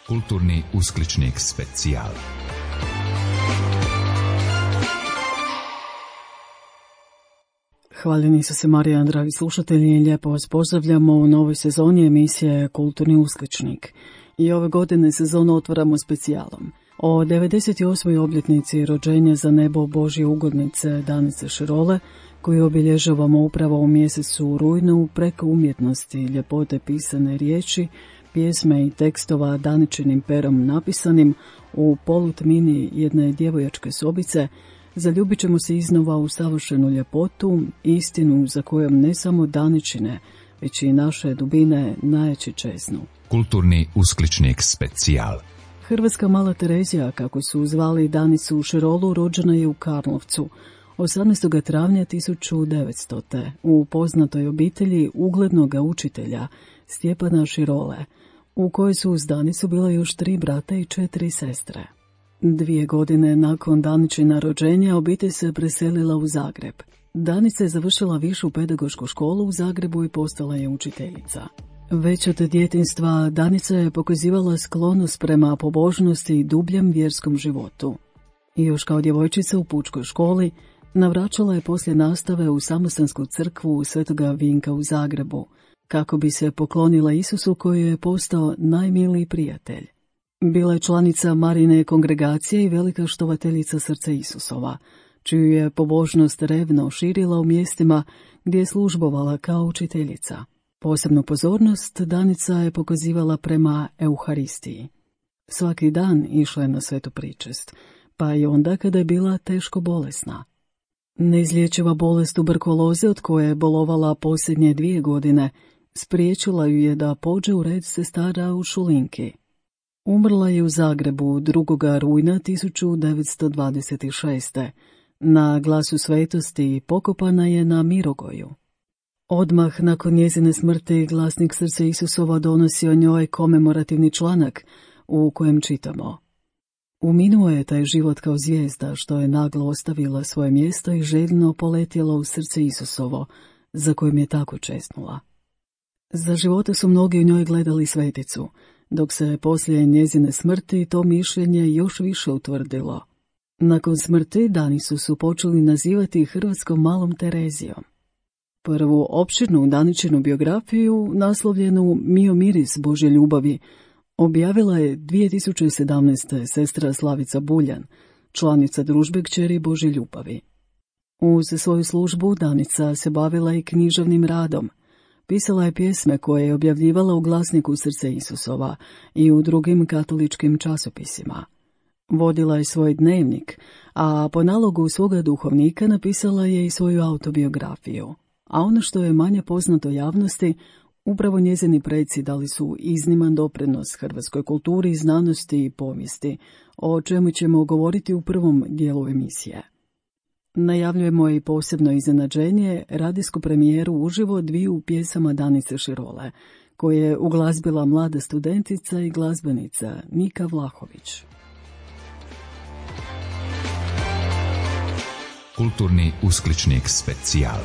Kulturni uskličnik specijal. Hvaljeni su se Marija, dragi slušatelji, i lijepo vas pozdravljamo u novoj sezoni emisije Kulturni uskličnik. I ove godine sezonu otvaramo specijalom. O 98. obljetnici rođenja za nebo Božje ugodnice Danice Širole, koju obilježavamo upravo u mjesecu rujnu preko umjetnosti, ljepote pisane riječi, pjesme i tekstova Daničinim perom napisanim u polutmini jedne djevojačke sobice, zaljubit ćemo se iznova u savršenu ljepotu, istinu za kojom ne samo Daničine, već i naše dubine najjači čeznu. Kulturni uskličnik specijal. Hrvatska mala Terezija, kako su zvali Danicu Širolu, rođena je u Karlovcu 18. travnja 1900. u poznatoj obitelji uglednog učitelja Stjepana Širole, u kojoj su uz Danicu bila još 3 brata i 4 sestre. 2 godine nakon Daničina rođenja obitelj se preselila u Zagreb. Danica je završila višu pedagošku školu u Zagrebu i postala je učiteljica. Već od djetinjstva Danica je pokazivala sklonost prema pobožnosti i dubljem vjerskom životu. I još kao djevojčica u pučkoj školi navraćala je poslije nastave u Samostansku crkvu Svetoga Vinka u Zagrebu, kako bi se poklonila Isusu koji je postao najmiliji prijatelj. Bila je članica Marijine kongregacije i velika štovateljica srca Isusova, čiju je pobožnost revno širila u mjestima gdje je službovala kao učiteljica. Posebnu pozornost Danica je pokazivala prema Euharistiji. Svaki dan išla je na svetu pričest, pa i onda kada je bila teško bolesna. Neizlječiva bolest tuberkuloze, od koje je bolovala posljednje 2 godine, spriječila ju je da pođe u red sestara u Šulinki. Umrla je u Zagrebu 2. rujna 1926. Na Glasu svetosti pokopana je na Mirogoju. Odmah nakon njezine smrti Glasnik srca Isusova donosi o njoj komemorativni članak u kojem čitamo: Uminuo je taj život kao zvijezda što je naglo ostavila svoje mjesto i željno poletjela u srce Isusovo, za kojim je tako česnula. Za života su mnogi u njoj gledali sveticu, dok se poslije njezine smrti to mišljenje još više utvrdilo. Nakon smrti Danicu su počeli nazivati Hrvatskom malom Terezijom. Prvu opširnu Daničinu biografiju, naslovljenu Mio miris Božje ljubavi, objavila je 2017. sestra Slavica Buljan, članica družbe Kćeri Božje ljubavi. Uz svoju službu Danica se bavila i književnim radom. Pisala je pjesme koje je objavljivala u Glasniku srca Isusova i u drugim katoličkim časopisima. Vodila je svoj dnevnik, a po nalogu svoga duhovnika napisala je i svoju autobiografiju. A ono što je manje poznato javnosti, upravo njezini preci dali su izniman doprinos hrvatskoj kulturi, znanosti i povijesti, o čemu ćemo govoriti u prvom dijelu emisije. Najavljujemo i posebno iznenađenje, radijsku premijeru uživo 2 pjesama Danice Širole, koje je uglazbila mlada studentica i glazbenica Nika Vlahović. Kulturni uskličnik specijal.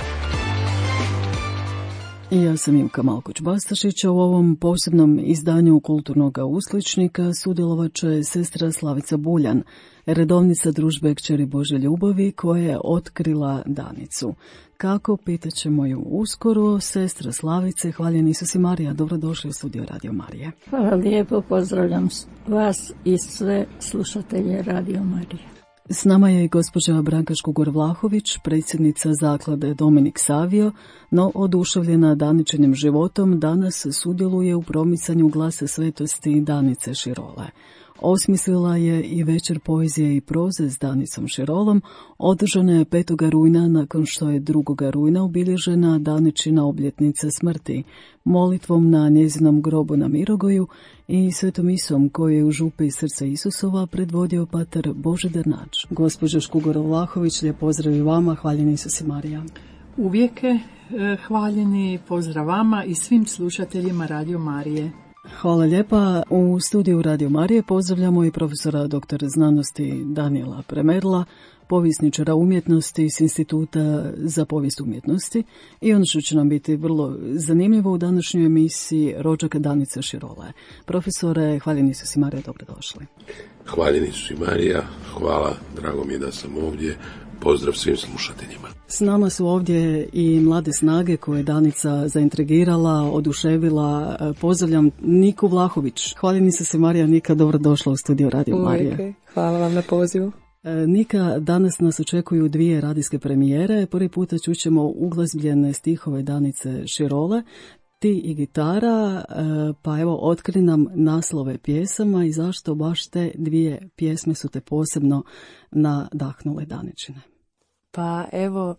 Ja sam Imka Malkoć-Bastašić, a u ovom posebnom izdanju Kulturnog uskličnika sudjelovat će sestra Slavica Buljan, redovnica družbe Kćeri Božje ljubavi koja je otkrila Danicu. Kako, pitaćemo ju uskoro. Sestra Slavice, hvaljeni Isus i Marija, dobrodošli u studio Radio Marije. Hvala lijepo, pozdravljam vas i sve slušatelje Radio Marije. S nama je i gospođa Branka Škugor-Vlahović, predsjednica zaklade Dominik Savio, no oduševljena Daničinim životom danas sudjeluje u promicanju Glasa svetosti Danice Širole. Osmislila je i večer poezije i proze s Danicom Širolom, održana je 5. rujna nakon što je 2. rujna obilježena Daničina obljetnica smrti, molitvom na njezinom grobu na Mirogoju i svetom misom koju je u župi srca Isusova predvodio pater Božidar Nač. Gospođo Škugor-Vlahović, lijep pozdrav i vama, hvaljeni Isus i Marija. Uvijek hvaljeni pozdrav vama i svim slušateljima Radio Marije. Hvala lijepa. U studiju Radio Marije pozdravljamo i profesora doktora znanosti Danijela Premerla, povjesničara umjetnosti s Instituta za povijest umjetnosti. I ono što će nam biti vrlo zanimljivo u današnjoj emisiji, rođaka Danice Širole. Profesore, hvaljeni su si Marija, dobrodošli. Hvaljeni su si Marija, hvala, drago mi je da sam ovdje. Pozdrav svim slušateljima. S nama su ovdje i mlade snage koje je Danica zaintrigirala, oduševila. Pozdravljam Niku Vlahović. Hvaljeni su se Marija. Nika, dobrodošla u studiju Radio Marije. Okay. Hvala vam na pozivu. Nika, danas nas očekuju 2 radijske premijere. Prvi puta čućemo uglazbljene stihove Danice Širole, Ti i gitara, pa evo otkri nam naslove pjesama i zašto baš te 2 pjesme su te posebno nadahnule Daničine. Pa evo,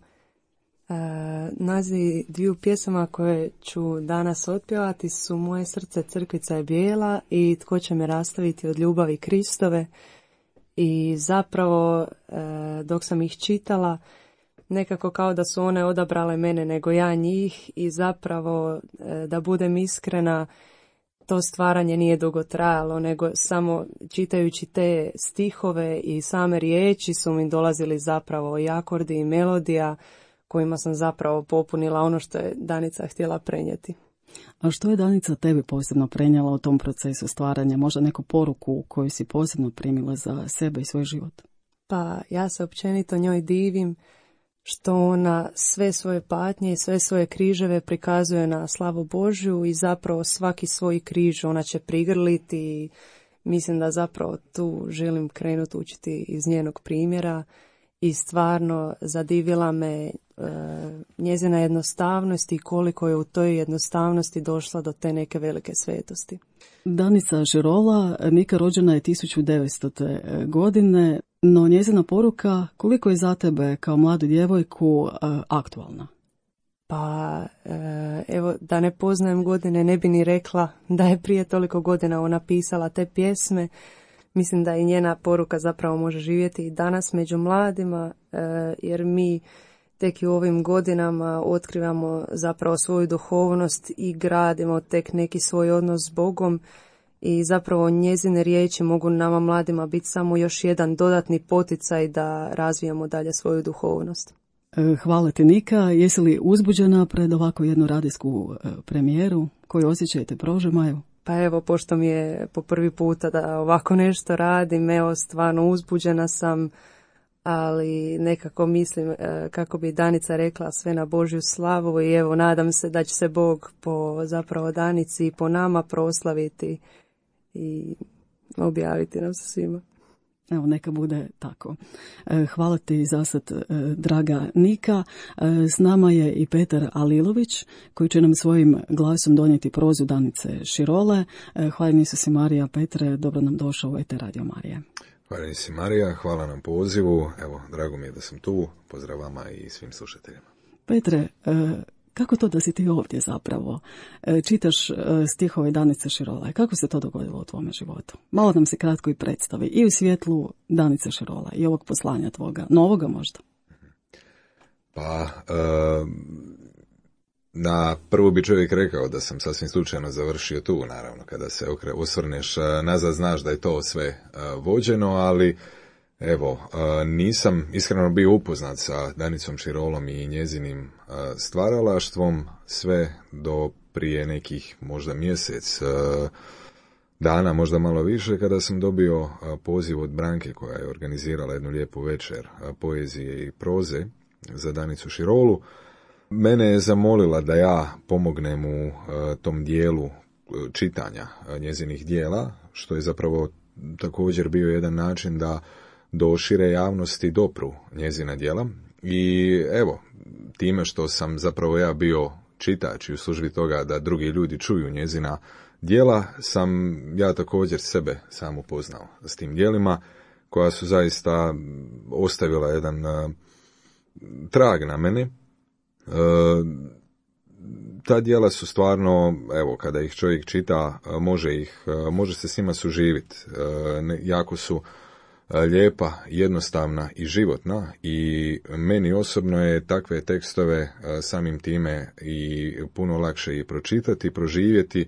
nazivi 2 pjesama koje ću danas otpjevati su Moje srce crkvica je bijela i Tko će me rastaviti od ljubavi Kristove. I zapravo dok sam ih čitala, nekako kao da su one odabrale mene nego ja njih i zapravo da budem iskrena, to stvaranje nije dugo trajalo, nego samo čitajući te stihove i same riječi su mi dolazili zapravo i akordi i melodija kojima sam zapravo popunila ono što je Danica htjela prenijeti. A što je Danica tebi posebno prenijela u tom procesu stvaranja? Možda neku poruku koju si posebno primila za sebe i svoj život? Pa ja se općenito njoj divim što ona sve svoje patnje i sve svoje križeve prikazuje na slavu Božju i zapravo svaki svoj križ ona će prigrliti i mislim da zapravo tu želim krenuti učiti iz njenog primjera i stvarno zadivila me njezina jednostavnost i koliko je u toj jednostavnosti došla do te neke velike svetosti. Danica Širola, Nika, rođena je 1900. godine, no njezina poruka koliko je za tebe kao mladu djevojku aktualna? Pa evo, da ne poznajem godine ne bi ni rekla da je prije toliko godina ona pisala te pjesme. Mislim da i njena poruka zapravo može živjeti i danas među mladima, jer mi tek i u ovim godinama otkrivamo zapravo svoju duhovnost i gradimo tek neki svoj odnos s Bogom i zapravo njezine riječi mogu nama mladima biti samo još jedan dodatni poticaj da razvijamo dalje svoju duhovnost. Hvala ti Nika. Jesi li uzbuđena pred ovako jednu radijsku premijeru koju osjećajte prožimaju? Pa evo, pošto mi je po prvi puta da ovako nešto radim, evo stvarno uzbuđena sam, ali nekako mislim, kako bi Danica rekla, sve na Božju slavu i evo nadam se da će se Bog po zapravo Danici i po nama proslaviti i objaviti nam se svima. Evo, neka bude tako. Hvala ti za sad, draga Nika. S nama je i Petar Alilović, koji će nam svojim glasom donijeti prozu Danice Širole. Hvaljeni su si Marija. Petre, dobro nam došao u ETR Radio Marije. Hvaljeni si Marija, hvala nam pozivu. Evo, drago mi je da sam tu. Pozdrav vama i svim slušateljima. Petre, kako to da si ti ovdje zapravo? Čitaš stihove Danice Širole. Kako se to dogodilo u tvome životu? Malo nam se kratko i predstavi. I u svjetlu Danice Širola i ovog poslanja tvoga, novoga možda. Pa, na prvu bi čovjek rekao da sam sasvim slučajno završio tu, naravno, kada se osvrneš nazad znaš da je to sve vođeno, ali evo, nisam iskreno bio upoznat sa Danicom Širolom i njezinim stvaralaštvom sve do prije nekih možda mjesec dana, možda malo više, kada sam dobio poziv od Branke koja je organizirala jednu lijepu večer poezije i proze za Danicu Širolu. Mene je zamolila da ja pomognem u tom dijelu čitanja njezinih dijela, što je zapravo također bio jedan način da do šire javnosti dopru njezina djela. I evo, time što sam zapravo ja bio čitač i u službi toga da drugi ljudi čuju njezina djela, sam ja također sebe sam upoznao s tim djelima, koja su zaista ostavila jedan trag na mene. Ta djela su stvarno, evo, kada ih čovjek čita, može se s njima suživiti. Jako su lijepa, jednostavna i životna i meni osobno je takve tekstove samim time i puno lakše i pročitati, proživjeti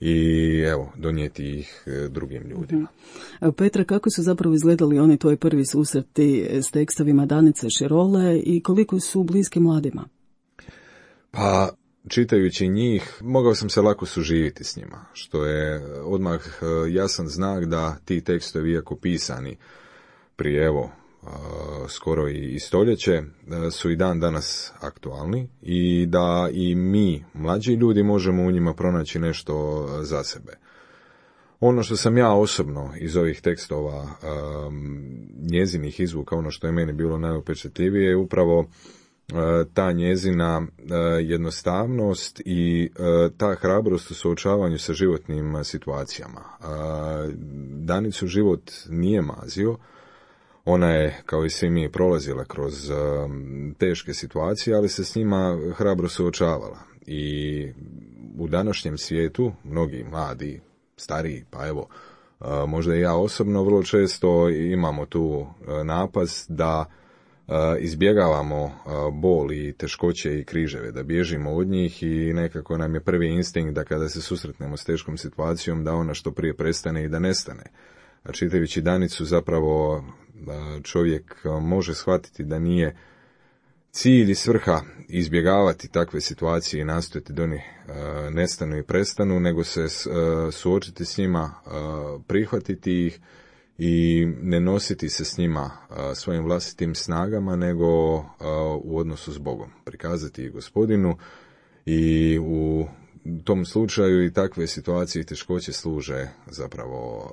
i evo, donijeti ih drugim ljudima. Petra, kako su zapravo izgledali oni tvoji prvi susreti s tekstovima Danice Širole i koliko su bliski mladima? Pa, čitajući njih, mogao sam se lako suživiti s njima, što je odmah jasan znak da ti tekstovi, iako pisani prije, evo, skoro i stoljeće, su i dan danas aktualni i da i mi, mlađi ljudi, možemo u njima pronaći nešto za sebe. Ono što sam ja osobno iz ovih tekstova njezinih izvuka, ono što je meni bilo najupečatljivije, je upravo ta njezina jednostavnost i ta hrabrost u suočavanju sa životnim situacijama. Danicu život nije mazio, ona je, kao i svi mi, prolazila kroz teške situacije, ali se s njima hrabro suočavala. I u današnjem svijetu mnogi mladi, stariji, pa evo, možda i ja osobno vrlo često imamo tu napast da izbjegavamo bol i teškoće i križeve, da bježimo od njih i nekako nam je prvi instinkt da kada se susretnemo s teškom situacijom da ona što prije prestane i da nestane. A čitajući Danicu zapravo čovjek može shvatiti da nije cilj i svrha izbjegavati takve situacije i nastojati da oni nestanu i prestanu, nego se suočiti s njima, prihvatiti ih i ne nositi se s njima svojim vlastitim snagama, nego u odnosu s Bogom. Prikazati ih Gospodinu i u tom slučaju i takve situacije i teškoće služe zapravo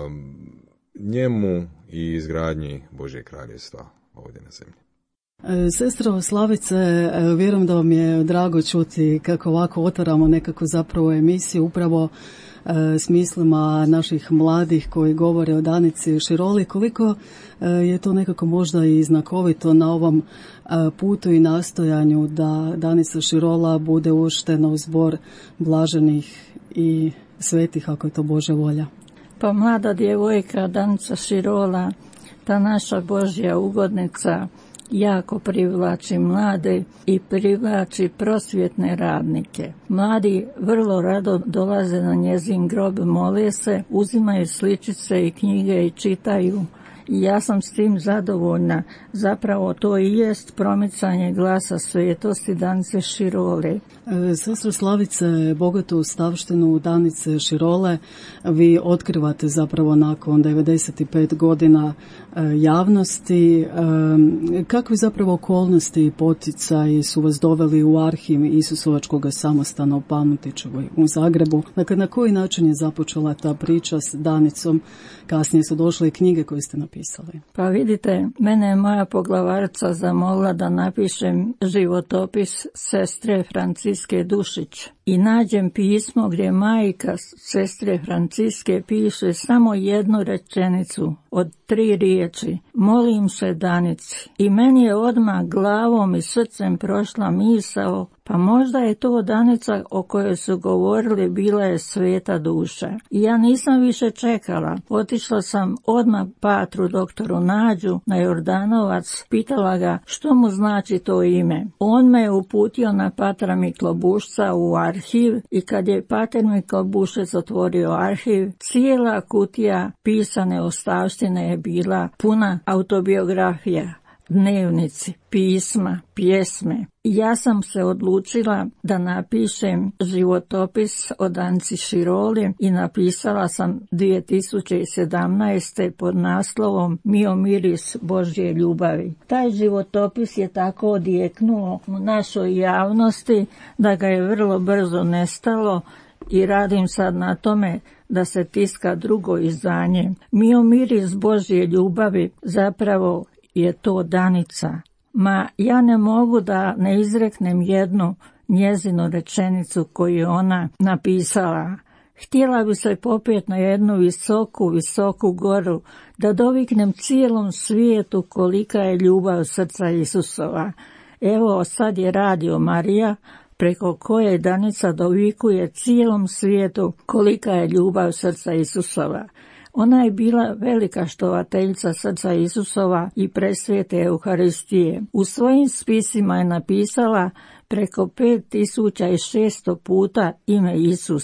njemu i izgradnji Božjeg kraljevstva ovdje na zemlji. Sestro Slavice, vjerujem da vam je drago čuti kako ovako otvaramo nekako zapravo emisiju upravo s mislima naših mladih koji govore o Danici Široli. Koliko je to nekako možda i znakovito na ovom putu i nastojanju da Danica Širola bude uvrštena u zbor blaženih i svetih, ako je to Božja volja. Pa mlada djevojka Danica Širola, ta naša Božja ugodnica, jako privlači mlade i privlači prosvjetne radnike. Mladi vrlo rado dolaze na njezin grob, mole se, uzimaju sličice i knjige i čitaju. I ja sam s tim zadovoljna. Zapravo to i jest promicanje glasa svetosti Danice Širole. Sestro Slavice, bogatu stavštinu Danice Širole vi otkrivate zapravo nakon 95 godina javnosti. Kakve zapravo okolnosti i poticaji su vas doveli u arhiv Isusovačkog samostana u Palmutićevoj u Zagrebu? Dakle, na koji način je započela ta priča s Danicom? Kasnije su došle i knjige koje ste napisali. Pa vidite, mene je moja poglavarca zamolila da napišem životopis sestre Franciske Dušić. I nađem pismo gdje majka sestre Franciske piše samo jednu rečenicu od 3 riječi. Molim se Danici. I meni je odmah glavom i srcem prošla misao, pa možda je to Danica o kojoj su govorili bila je sveta duša. I ja nisam više čekala. Otišla sam odmah patru doktoru Nađu na Jordanovac, pitala ga što mu znači to ime. On me je uputio na patra Miklobušca u arhiv i kad je pater Miklobušec otvorio arhiv, cijela kutija pisane ostavštine je bila puna autobiografija, dnevnici, pisma, pjesme. Ja sam se odlučila da napišem životopis o Danici Široli i napisala sam 2017. pod naslovom Mio miris Božje ljubavi. Taj životopis je tako odjeknuo u našoj javnosti da ga je vrlo brzo nestalo i radim sad na tome da se tiska drugo izdanje. Mio miris Božje ljubavi zapravo je to Danica. Ma ja ne mogu da ne izreknem jednu njezinu rečenicu koju je ona napisala. Htjela bi se popet na jednu visoku goru, da doviknem cijelom svijetu kolika je ljubav srca Isusova. Evo sad je Radio Marija, preko koje Danica dovikuje cijelom svijetu kolika je ljubav srca Isusova. Ona je bila velika štovateljica srca Isusova i presvete Euharistije. U svojim spisima je napisala preko 5600 puta ime Isus.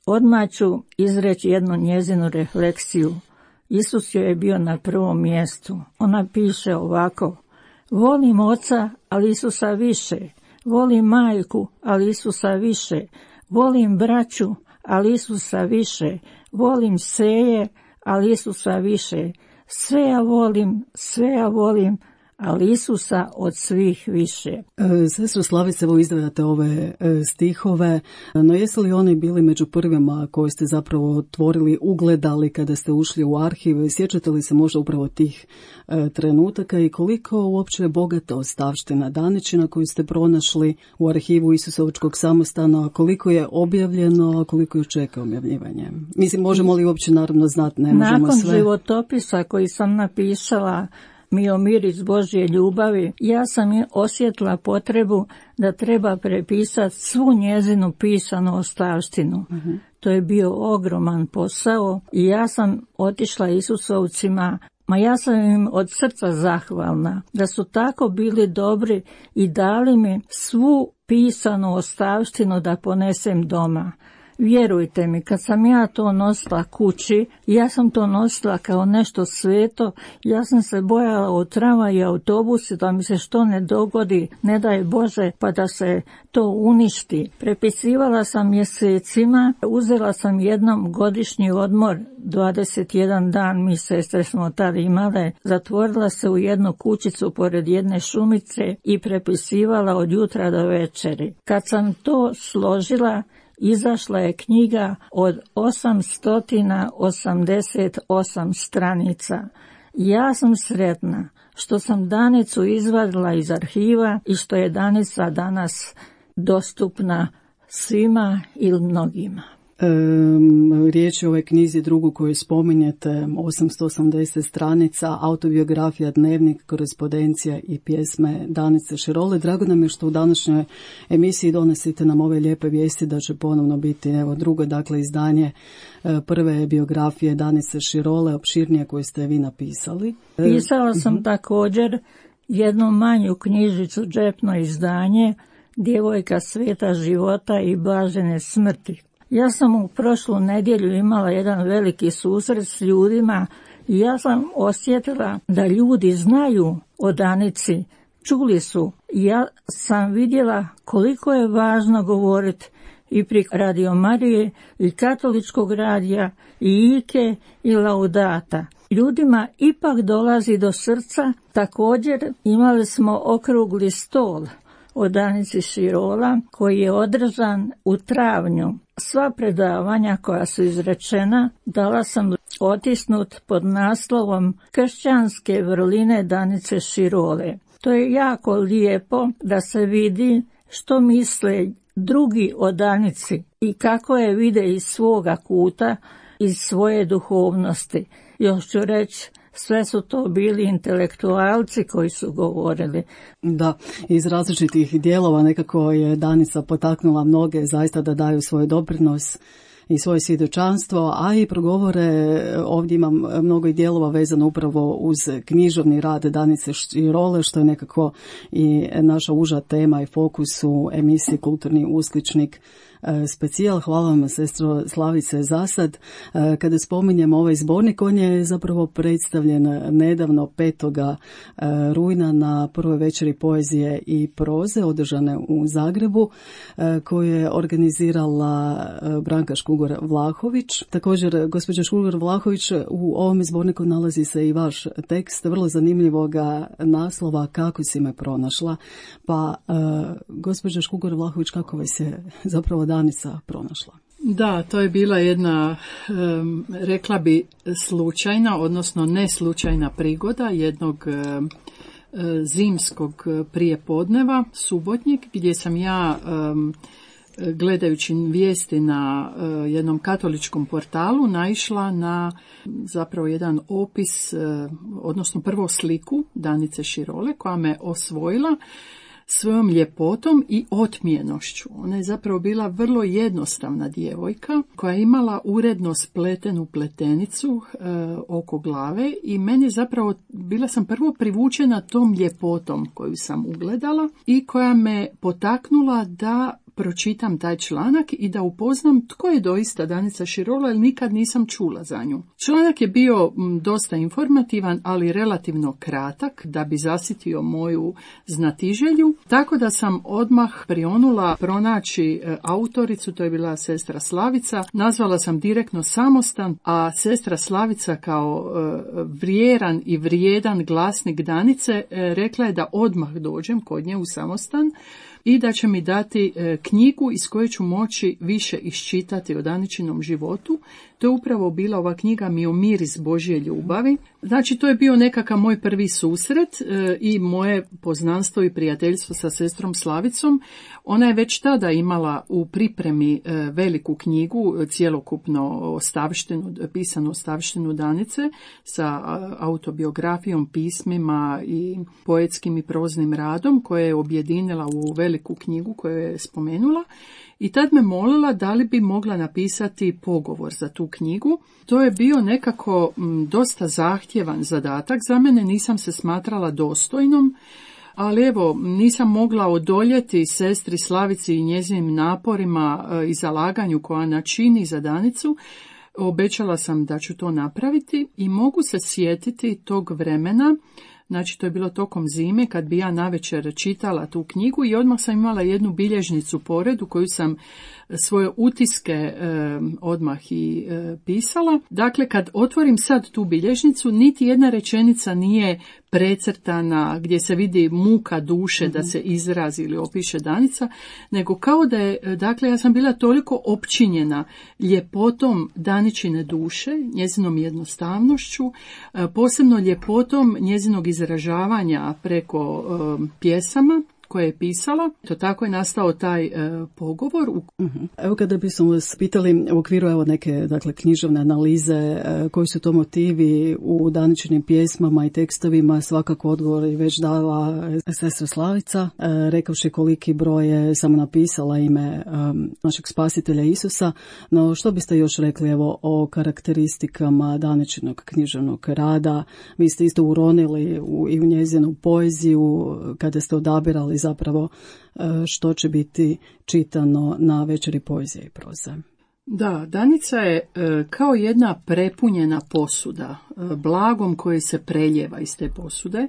Odmah ću izreći jednu njezinu refleksiju. Isus joj je bio na prvom mjestu. Ona piše ovako: volim oca, ali Isusa više. Volim majku, ali Isusa više. Volim braću, ali Isusa više. Volim seje, ali Isusa više. Sve ja volim, ali Isusa od svih više. Sestro Slavice, evo izdvajate ove stihove, no jesu li oni bili među prvima koje ste zapravo otvorili, ugledali kada ste ušli u arhiv? Sjećate li se možda upravo tih trenutaka i koliko uopće je bogata ostavština Daničina koju ste pronašli u arhivu Isusovačkog samostana, koliko je objavljeno, a koliko je čeka objavljivanje? Mislim, možemo li uopće naravno znati, ne možemo sve. Nakon životopisa koji sam napisala, Miomir iz Božje ljubavi, ja sam osjetila potrebu da treba prepisati svu njezinu pisanu ostavštinu. To je bio ogroman posao i ja sam otišla Isusovcima, ja sam im od srca zahvalna da su tako bili dobri i dali mi svu pisanu ostavštinu da ponesem doma. Vjerujte mi, kad sam ja to nosila kući, ja sam to nosila kao nešto sveto, ja sam se bojala od tramvaja i autobusa da mi se što ne dogodi, ne daj Bože, pa da se to uništi. Prepisivala sam mjesecima, uzela sam jednom godišnji odmor, 21 dan mi sestre smo tada imale, zatvorila se u jednu kućicu pored jedne šumice i prepisivala od jutra do večeri. Kad sam to složila, izašla je knjiga od 888 stranica. Ja sam sretna što sam Danicu izvadila iz arhiva i što je Danica danas dostupna svima ili mnogima. Riječ je o ovoj knjizi drugu koju spominjete, 880 stranica, autobiografija, dnevnik, korespondencija i pjesme Danice Širole. Drago nam je što u današnjoj emisiji donosite nam ove lijepe vijesti da će ponovno biti drugo, dakle, izdanje prve biografije Danice Širole, opširnije, koju ste vi napisali. Pisala sam također jednu manju knjižicu, džepno izdanje, Djevojka sveta života i blažene smrti. Ja sam u prošlu nedjelju imala jedan veliki susret s ljudima i ja sam osjetila da ljudi znaju o Danici, čuli su. Ja sam vidjela koliko je važno govoriti i pri Radio Marije i Katoličkog radija i Ike i Laudata. Ljudima ipak dolazi do srca. Također imali smo okrugli stol o Danici Širola koji je održan u travnju. Sva predavanja koja su izrečena dala sam otisnut pod naslovom Kršćanske vrline Danice Širole. To je jako lijepo da se vidi što misle drugi o Danici i kako je vide iz svoga kuta, iz svoje duhovnosti. Još ću reći, sve su to bili intelektualci koji su govorili. Da, iz različitih dijelova nekako je Danica potaknula mnoge zaista da daju svoj doprinos i svoje svjedočanstvo, a i progovore. Ovdje imam mnogo i dijelova vezano upravo uz književni rad Danice Širole, što je nekako i naša uža tema i fokus u emisiji Kulturni uskličnik specijal. Hvala vam, sestro Slavice, za sad. Kada spominjemo ovaj zbornik, on je zapravo predstavljen nedavno 5. rujna na prvoj večeri poezije i proze održane u Zagrebu, koju je organizirala Branka Škugor-Vlahović. Također, gospođa Škugor-Vlahović, u ovom zborniku nalazi se i vaš tekst vrlo zanimljivoga naslova Kako si me pronašla. Pa, gospođa Škugor-Vlahović, kako vas je zapravo Danica pronašla? Da, to je bila jedna, rekla bi, slučajna, odnosno neslučajna prigoda jednog zimskog prijepodneva, subotnjeg, gdje sam ja, gledajući vijesti na jednom katoličkom portalu, naišla na zapravo jedan opis, odnosno prvo sliku Danice Širole, koja me osvojila svojom ljepotom i otmjenošću. Ona je zapravo bila vrlo jednostavna djevojka koja je imala uredno spletenu pletenicu oko glave i meni zapravo, bila sam prvo privučena tom ljepotom koju sam ugledala i koja me potaknula da pročitam taj članak i da upoznam tko je doista Danica Širola, jer nikad nisam čula za nju. Članak je bio dosta informativan, ali relativno kratak da bi zasitio moju znatiželju, tako da sam odmah prionula pronaći autoricu, to je bila sestra Slavica. Nazvala sam direktno Samostan, a sestra Slavica kao vjeran i vrijedan glasnik Danice rekla je da odmah dođem kod nje u Samostan i da će mi dati knjigu iz koje ću moći više iščitati o Daničinom životu. To je upravo bila ova knjiga Miris Božje ljubavi. Znači, to je bio nekakav moj prvi susret i moje poznanstvo i prijateljstvo sa sestrom Slavicom. Ona je već tada imala u pripremi veliku knjigu, cjelokupno pisanu ostavštinu Danice sa autobiografijom, pismima i poetskim i proznim radom koje je objedinila u veliku knjigu koju je spomenula. I tad me molila da li bi mogla napisati pogovor za tu knjigu. To je bio nekako dosta zahtjevan zadatak za mene, nisam se smatrala dostojnom, ali evo, nisam mogla odoljeti sestri Slavici i njezinim naporima i zalaganju koja ona čini za Danicu. Obećala sam da ću to napraviti i mogu se sjetiti tog vremena. Znači, to je bilo tokom zime kad bi ja navečer čitala tu knjigu i odmah sam imala jednu bilježnicu pored u koju sam svoje utiske odmah i pisala. Dakle, kad otvorim sad tu bilježnicu, niti jedna rečenica nije precrtana gdje se vidi muka duše da se izrazi ili opiše Danica, nego kao da je, dakle, ja sam bila toliko opčinjena ljepotom Daničine duše, njezinom jednostavnošću, posebno ljepotom njezinog izražavanja preko pjesama koje je pisala. To tako je nastao taj pogovor. Evo kada bismo vas pitali u okviru neke književne analize, koji su to motivi u Daničinim pjesmama i tekstovima, svakako odgovor je već dala sestra Slavica, rekavši koliki broj je samo napisala ime našeg spasitelja Isusa. No što biste još rekli o karakteristikama Daničinog književnog rada? Vi ste isto uronili i u njezinu poeziju kada ste odabirali zapravo što će biti čitano na večeri poezije i proze. Da, Danica je kao jedna prepunjena posuda, blagom koje se preljeva iz te posude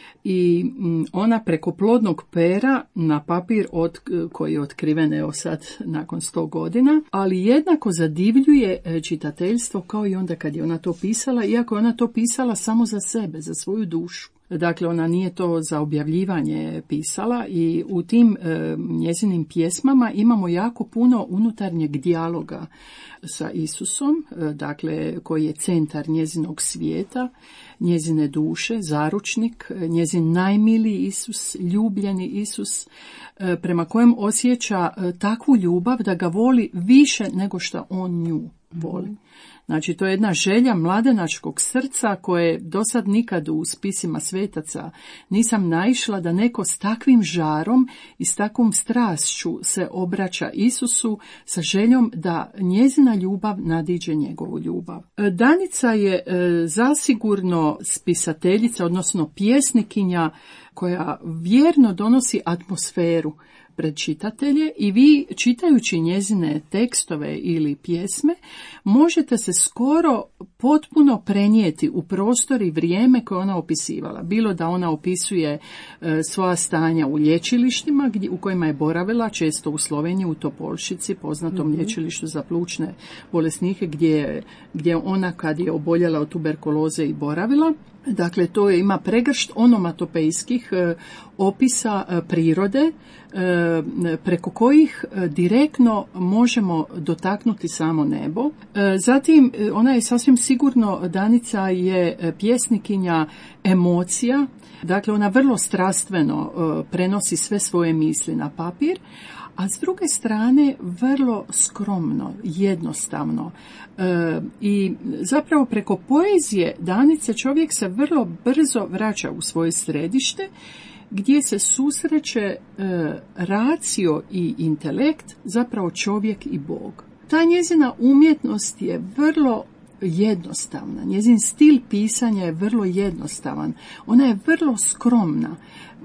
i ona preko plodnog pera na papir koji je otkriven evo sad nakon 100 godina, ali jednako zadivljuje čitateljstvo kao i onda kad je ona to pisala, iako je ona to pisala samo za sebe, za svoju dušu. Dakle, ona nije to za objavljivanje pisala i u tim njezinim pjesmama imamo jako puno unutarnjeg dijaloga sa Isusom, dakle, koji je centar njezinog svijeta, njezine duše, zaručnik, njezin najmiliji Isus, ljubljeni Isus, prema kojem osjeća takvu ljubav da ga voli više nego što on nju voli. Znači, to je jedna želja mladenačkog srca koje do sad nikad u spisima svetaca nisam naišla, da neko s takvim žarom i s takvom strašću se obraća Isusu sa željom da njezina ljubav nadiđe njegovu ljubav. Danica je zasigurno spisateljica, odnosno pjesnikinja koja vjerno donosi atmosferu pred čitatelje i vi čitajući njezine tekstove ili pjesme možete se skoro potpuno prenijeti u prostor i vrijeme koje ona opisivala. Bilo da ona opisuje svoja stanja u lječilištima u kojima je boravila, često u Sloveniji, u Topolšici, poznatom lječilištu za plućne bolesnike gdje ona kad je oboljela od tuberkuloze i boravila. Dakle, to ima pregršt onomatopejskih opisa prirode preko kojih direktno možemo dotaknuti samo nebo. Zatim, ona je sasvim sigurno, Danica je pjesnikinja emocija, dakle ona vrlo strastveno prenosi sve svoje misli na papir, a s druge strane vrlo skromno, jednostavno. I zapravo preko poezije Danice čovjek se vrlo brzo vraća u svoje središte gdje se susreće racio i intelekt, zapravo čovjek i Bog. Ta njezina umjetnost je vrlo jednostavna. Njezin stil pisanja je vrlo jednostavan. Ona je vrlo skromna.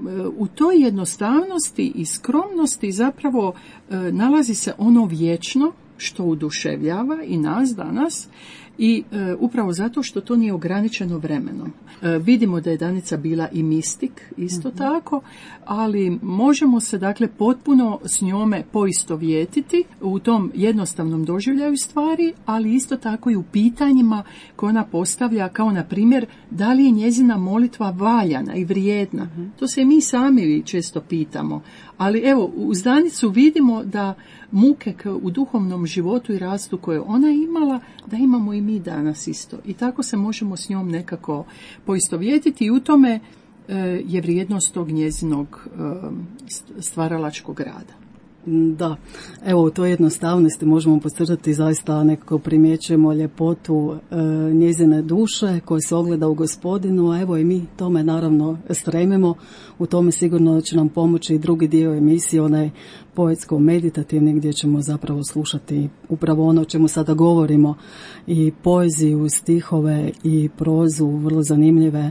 U toj jednostavnosti i skromnosti zapravo nalazi se ono vječno što oduševljava i nas danas, i upravo zato što to nije ograničeno vremenom. Vidimo da je Danica bila i mistik, isto tako, ali možemo se dakle potpuno s njome poistovjetiti u tom jednostavnom doživljaju stvari, ali isto tako i u pitanjima koje ona postavlja, kao na primjer da li je njezina molitva valjana i vrijedna. To se i mi sami često pitamo. Ali evo, uz Danicu vidimo da muke u duhovnom životu i rastu koje ona imala, da imamo i mi danas isto. I tako se možemo s njom nekako poistovjetiti i u tome je vrijednost tog njezinog stvaralačkog rada. Da, evo u toj jednostavnosti možemo podcrtati, zaista nekako primjećujemo ljepotu njezine duše koja se ogleda u Gospodinu, a evo i mi tome naravno stremimo. U tome sigurno će nam pomoći i drugi dio emisije, onaj poetsko-meditativni, gdje ćemo zapravo slušati upravo ono o čemu sada govorimo, i poeziju, stihove i prozu, vrlo zanimljive,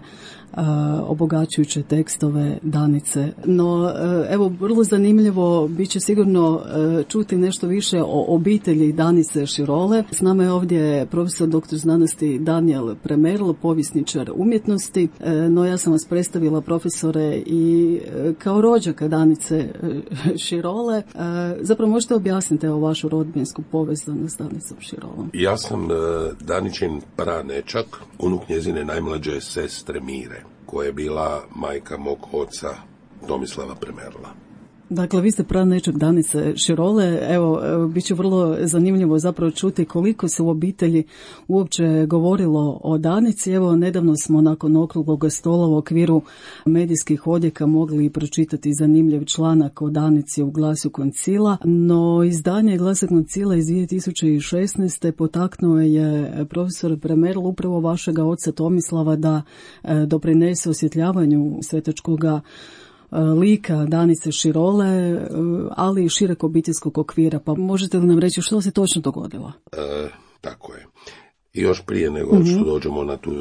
obogaćujuće tekstove Danice. No, evo, vrlo zanimljivo bit će sigurno čuti nešto više o obitelji Danice Širole. S nama je ovdje profesor dr. znanosti Daniel Premerl, povjesničar umjetnosti, no ja sam vas predstavila, profesore, i kao rođaka Danice Širole. Zapravo možete objasniti evo vašu rodbinsku povezanost s Danicom Širolom? Ja sam Daničin pranečak, unuk njezine najmlađe sestre Mire, koja je bila majka mog oca Tomislava Premerla. Dakle, vi ste pranečak Danice Širole. Evo, bit će vrlo zanimljivo zapravo čuti koliko se u obitelji uopće govorilo o Danici. Evo, nedavno smo nakon okruglog stola u okviru medijskih odjeka mogli pročitati zanimljiv članak o Danici u Glasu Koncila, no izdanje Glasa Koncila iz 2016. potaknuo je profesor Premerl upravo vašega oca Tomislava da doprinese osvjetljavanju svetačkoga lika Danice Širole, ali i šireg obiteljskog okvira. Pa možete li nam reći što se točno dogodilo? Tako je. I još prije nego što dođemo na tu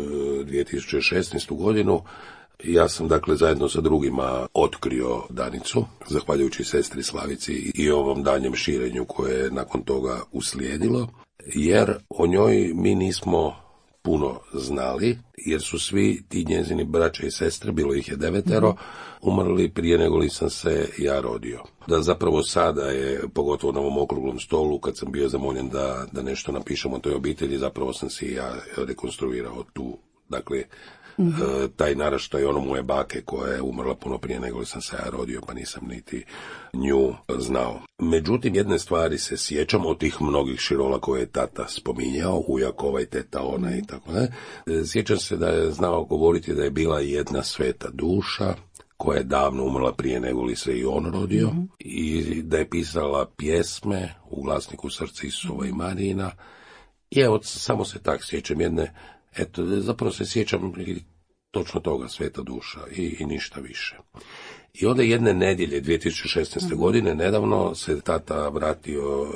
2016. godinu, ja sam dakle zajedno sa drugima otkrio Danicu, zahvaljujući sestri Slavici i ovom danjem širenju koje je nakon toga uslijedilo, jer o njoj mi nismo puno znali, jer su svi ti njezini braća i sestre, bilo ih je 9, umrli prije nego li sam se ja rodio. Da zapravo sada je, pogotovo na ovom okruglom stolu, kad sam bio zamoljen da nešto napišem o toj obitelji, zapravo sam si ja rekonstruirao tu, dakle, taj naraštaj ono moje bake koja je umrla puno prije nego li sam se ja rodio, pa nisam niti nju znao. Međutim, jedne stvari se sjećam od tih mnogih Širola koje je tata spominjao, ujak ovaj, teta ona i tako ne. Sjećam se da je znao govoriti da je bila jedna sveta duša koja je davno umrla prije nego li se i on rodio, i da je pisala pjesme u glasniku Srce Isusova i Marijina. I evo, samo se tak sjećam jedne, eto, zapravo se sjećam točno toga, sveta duša i ništa više. I onda jedne nedjelje 2016. godine, nedavno, se tata vratio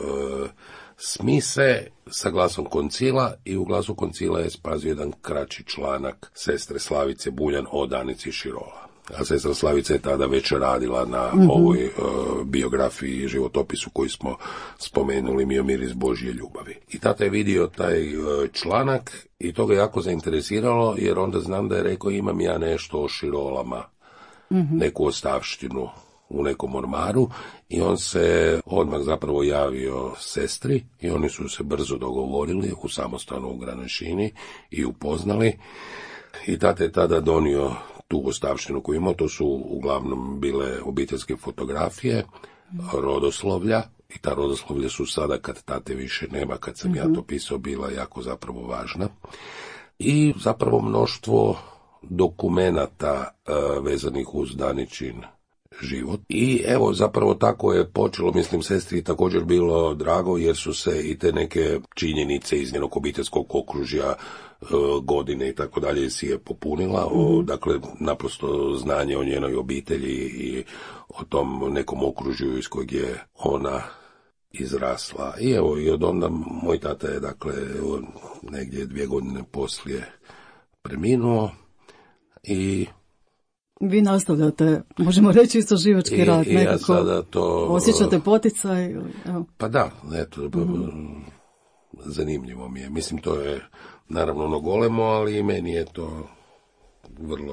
s mise sa Glasom Koncila i u Glasu Koncila je spazio jedan kraći članak sestre Slavice Buljan o Danici Širola. A sestra Slavica je tada već radila na ovoj biografiji i životopisu koji smo spomenuli, Mio miris Božje ljubavi. I tata je vidio taj članak i to ga jako zainteresiralo, jer onda znam da je rekao imam ja nešto o Širolama, neku ostavštinu u nekom ormaru, i on se odmah zapravo javio sestri i oni su se brzo dogovorili u samostanu u Granešini i upoznali. I tata je tada donio tu ostavštinu koju imao, to su uglavnom bile obiteljske fotografije, rodoslovlja, i ta rodoslovlja su sada, kad tate više nema, kad sam ja to pisao, bila jako zapravo važna. I zapravo mnoštvo dokumenata vezanih uz Daničin život. I evo, zapravo tako je počelo, mislim, sestri također bilo drago, jer su se i te neke činjenice iz njenog obiteljskog okružja, godine i tako dalje si je popunila, dakle, naprosto znanje o njenoj obitelji i o tom nekom okružju iz kojeg je ona izrasla. I evo, i od onda moj tata je, dakle, negdje 2 godine poslije preminuo i vi nastavljate, možemo reći, istraživački rad, nekako ja sada to osjećate poticaj? Evo. Pa da, eto, zanimljivo mi je. Mislim, to je naravno ono golemo, ali i meni je to vrlo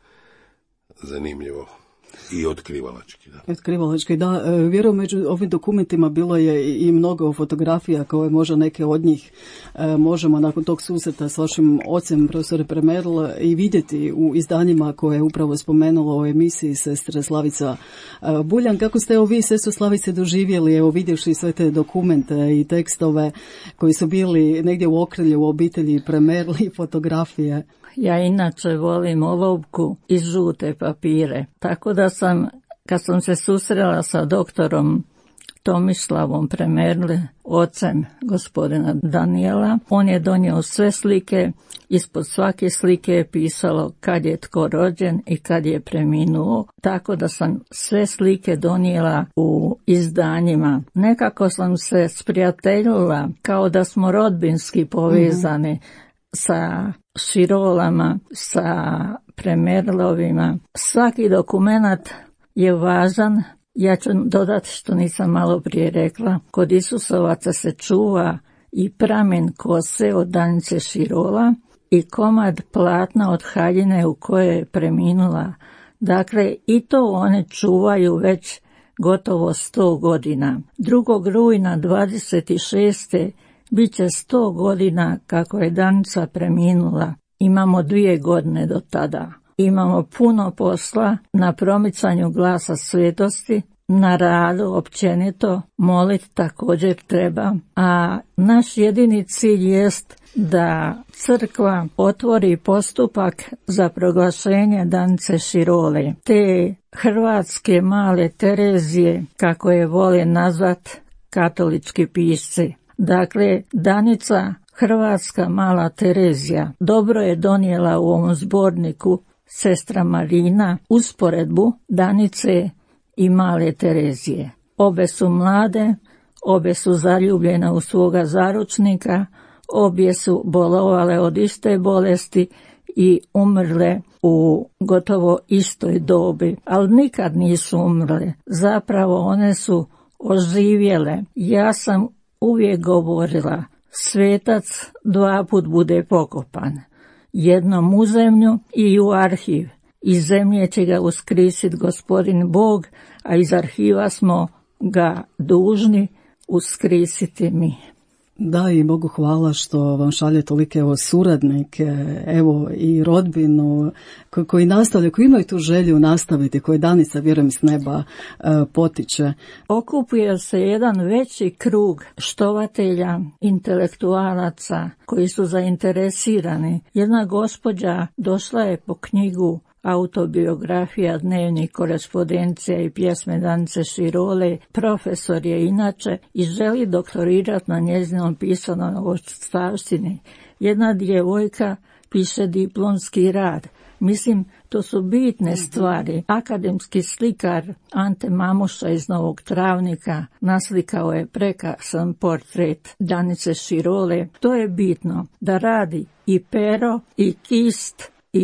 zanimljivo i otkrivalački. Da. Otkrivalački, da. Vjerujem, među ovim dokumentima bilo je i mnogo fotografija koje možda neke od njih možemo nakon tog susreta s vašim ocem, profesore Premerl, i vidjeti u izdanjima koje je upravo spomenulo u emisiji sestra Slavica Buljan. Kako ste vi, sestro Slavice, doživjeli, evo, vidjevši sve te dokumente i tekstove koji su bili negdje u okrilju u obitelji Premerl i fotografije? Ja inače volim olovku i žute papire, tako da kad sam se susrela sa doktorom Tomislavom Premerle, ocem gospodina Danijela, on je donio sve slike, ispod svake slike je pisalo kad je tko rođen i kad je preminuo, tako da sam sve slike donijela u izdanjima. Nekako sam se sprijateljila, kao da smo rodbinski povezani sa Širolama, sa Premerlovima. Svaki dokumenat je važan. Ja ću dodati što nisam malo prije rekla. Kod Isusovaca se čuva i pramen kose od Danice Širola i komad platna od haljine u kojoj je preminula. Dakle, i to one čuvaju već gotovo 100 godina. 2. rujna 26. bit će 100 godina kako je Danica preminula. Imamo 2 godine do tada. Imamo puno posla na promicanju glasa svetosti, na radu općenito, moliti također treba, a naš jedini cilj jest da crkva otvori postupak za proglašenje Danice Širole, te hrvatske male Terezije, kako je vole nazvat katolički pisci. Dakle, Danica, hrvatska mala Terezija, dobro je donijela u ovom zborniku sestra Marina usporedbu Danice i male Terezije. Obe su mlade, obe su zaljubljene u svoga zaručnika, obje su bolovale od iste bolesti i umrle u gotovo istoj dobi, ali nikad nisu umrle. Zapravo one su oživjele. Ja sam uvijek govorila, svetac 2 put bude pokopan. Jednom u zemlju i u arhiv. Iz zemlje će ga uskrisiti gospodin Bog, a iz arhiva smo ga dužni uskrisiti mi. Da, i Bogu hvala što vam šalje tolike suradnike, evo i rodbinu koji nastavljaju, koji imaju tu želju nastaviti, koje Danica, vjerujem, s neba potiče. Okupuje se jedan veći krug štovatelja, intelektualaca koji su zainteresirani. Jedna gospođa došla je po knjigu Autobiografija, dnevnik, korespondencija i pjesme Danice Širole. Profesor je inače i želi doktorirati na njezinom pisanom ostavštini. Jedna djevojka piše diplomski rad. Mislim, to su bitne stvari. Akademski slikar Ante Mamuša iz Novog Travnika naslikao je prekrasan portret Danice Širole. To je bitno, da radi i pero i kist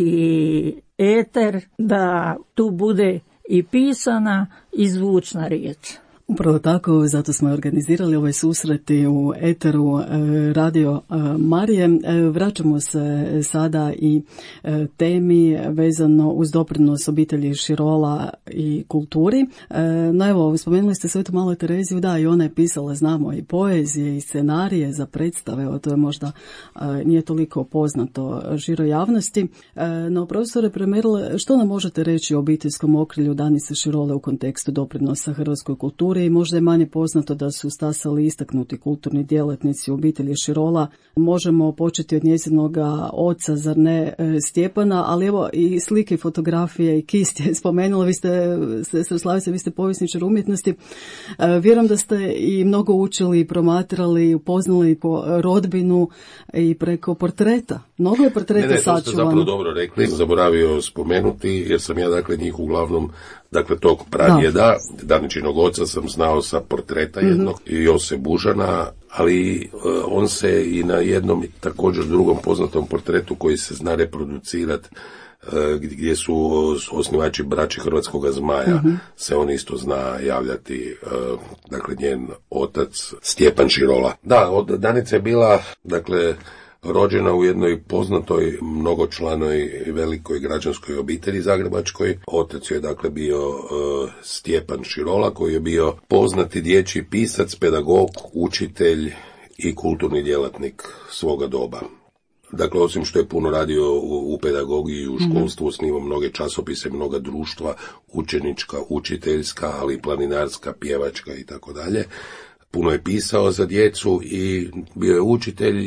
i eter, da tu bude i pisana i zvučna riječ. Upravo tako, zato smo organizirali ovaj susreti u eteru Radio Marije. Vraćamo se sada i temi vezano uz doprinos obitelji Širola i kulturi. No evo, spomenuli ste Svetu malu Tereziju, da, i ona je pisala, znamo, i poezije i scenarije za predstave, to je možda nije toliko poznato široj javnosti. No, profesore Premerl, što nam možete reći o obiteljskom okrilju Danice Širole u kontekstu doprinosa hrvatskoj kulturi? I možda je manje poznato da su stasali istaknuti kulturni djelatnici u obitelji Širola. Možemo početi od njezinog oca, zar ne, Stjepana, ali evo i slike, fotografije i kist je spomenula. Vi ste, sestra Slavice, vi ste povjesničar umjetnosti. Vjerujem da ste i mnogo učili, promatrali, upoznali po rodbinu i preko portreta. Mnogo je portreta sačuvano. To ste zapravo dobro rekli, zaboravio spomenuti, jer sam ja, dakle, njih uglavnom, dakle, tog pradjeda, Daničinog oca sam znao sa portreta jednog, Jose Bužana, ali on se i na jednom također drugom poznatom portretu koji se zna reproducirati, gdje su osnivači braće Hrvatskoga zmaja, se on isto zna javljati, dakle njen otac Stjepan Širola. Da, Danica je bila, dakle, rođena u jednoj poznatoj mnogočlanoj velikoj građanskoj obitelji zagrebačkoj. Otac je dakle bio Stjepan Širola, koji je bio poznati dječji pisac, pedagog, učitelj i kulturni djelatnik svoga doba. Dakle, osim što je puno radio u pedagogiji i u školstvu, osnivao mnoge časopise, mnoga društva, učenička, učiteljska, ali i planinarska, pjevačka i tako dalje. Puno je pisao za djecu i bio je učitelj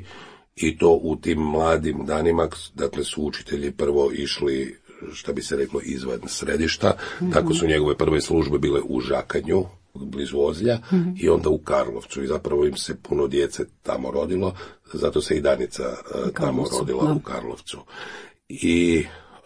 i to u tim mladim danima. Dakle, su učitelji prvo išli, šta bi se reklo, izvan središta. Tako su njegove prve službe bile u Žakanju, blizu Ozlja, i onda u Karlovcu. I zapravo im se puno djece tamo rodilo, zato se i Danica tamo rodila u Karlovcu. I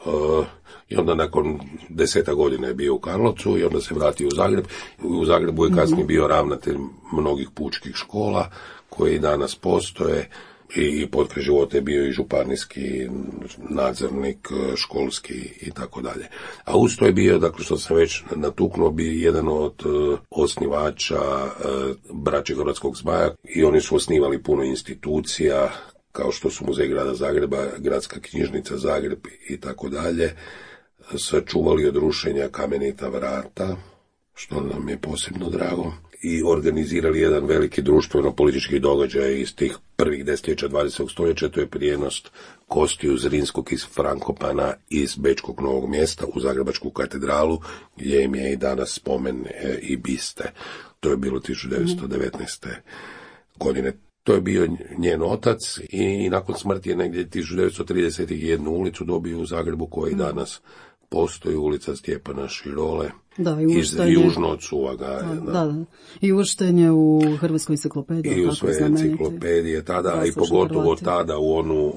onda nakon 10 godina je bio u Karlovcu i onda se vratio u Zagreb. U Zagrebu je kasnije bio ravnatelj mnogih pučkih škola koje i danas postoje. I potkraj života je bio i županijski nadzornik, školski i tako dalje. A uz to je bio, dakle, što sam već natuknuo, bio jedan od osnivača braće Hrvatskog zmaja, i oni su osnivali puno institucija, kao što su Muzej grada Zagreba, Gradska knjižnica Zagreb i tako dalje. Sačuvali od rušenja Kamenita vrata, što nam je posebno drago, i organizirali jedan veliki društveno-politički događaj iz tih prvih desetljeća 20. stoljeća. To je prijenost kostiju Zrinskog iz Frankopana iz Bečkog Novog Mjesta u Zagrebačku katedralu, gdje im je i danas spomen i biste. To je bilo 1919. godine. To je bio njen otac i nakon smrti je negdje 1931. ulicu dobio u Zagrebu, koja i danas postoji, ulica Stjepana Širole, južno od Suvaga. Da. I uvrštenje u Hrvatskoj enciklopediji. I u sve enciklopedije tada, i pogotovo tada u onu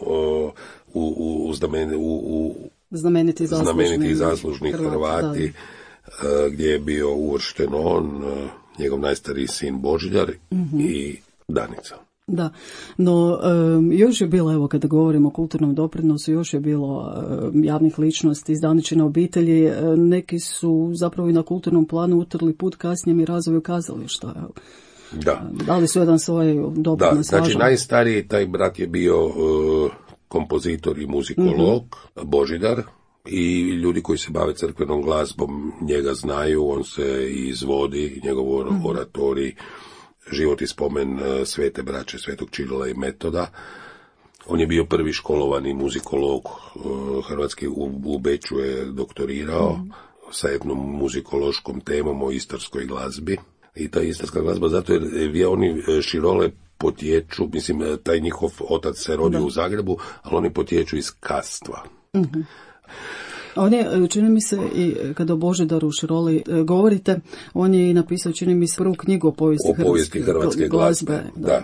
znameniti zaslužni Hrvati, gdje je bio uvršten on, njegov najstariji sin Božidar i Danica. Da, no još je bilo, evo kada govorimo o kulturnom doprinosu, još je bilo javnih ličnosti iz Daničine obitelji. Neki su zapravo i na kulturnom planu utrli put kasnijem i razvoju kazališta. Da. Dali su jedan svoj doprinos. Da, znači najstariji taj brat je bio kompozitor i muzikolog, Božidar, i ljudi koji se bave crkvenom glazbom njega znaju, on se izvodi, njegov oratorij, Život i spomen svete braće Svetog Čirila i Metoda. On je bio prvi školovani muzikolog hrvatski, u Beču je doktorirao sa jednom muzikološkom temom o istarskoj glazbi. I ta istarska glazba, zato jer oni Širole potječu, mislim, taj njihov otac se rodio u Zagrebu, ali oni potječu iz Kastva. On je, čini mi se, i kada o Božidaru Široli govorite, on je i napisao, čini mi se, prvu knjigu o povijesti hrvatske glazbe. Da.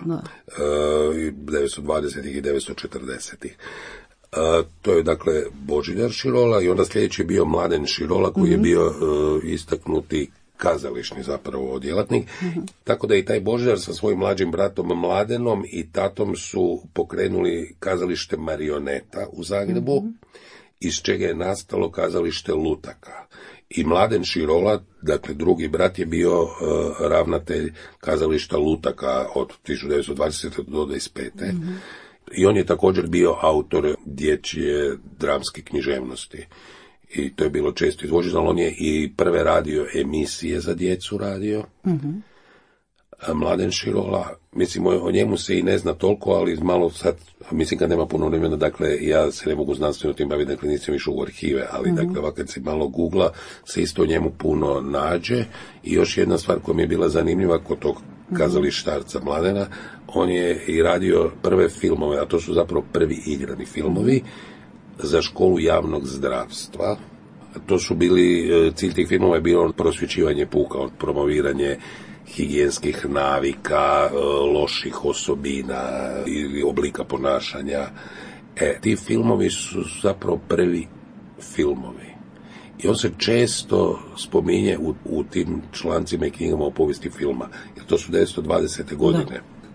920. i 940. To je, dakle, Božidar Širola, i onda sljedeći je bio Mladen Širola, koji je bio istaknuti kazališni zapravo djelatnik. Tako da i taj Božidar sa svojim mlađim bratom Mladenom i tatom su pokrenuli kazalište Marioneta u Zagrebu, iz čega je nastalo kazalište Lutaka. I Mladen Širola, dakle drugi brat, je bio ravnatelj kazališta Lutaka od 1920. do 1925. I on je također bio autor dječje dramske književnosti. I to je bilo često izvođeno, ali on je i prve radio emisije za djecu radio. Mladen Širola, mislim, o njemu se i ne zna toliko, ali malo sad, mislim, kad nema puno vremena, dakle, ja se ne mogu znanstveno tim baviti, dakle, nisam išao u arhive, ali, dakle, ovako kad se malo googla, se isto o njemu puno nađe. I još jedna stvar koja mi je bila zanimljiva kod tog kazalištarca Mladena, on je i radio prve filmove, a to su zapravo prvi igrani filmovi, za školu javnog zdravstva. To su bili, cilj tih filmova je bilo prosvjećivanje puka, promoviranje higijenskih navika, loših osobina ili oblika ponašanja. Ti filmovi su zapravo prvi filmovi. I on se često spominje u tim člancima i knjigama o povijesti filma. Jer to su 1920. godine.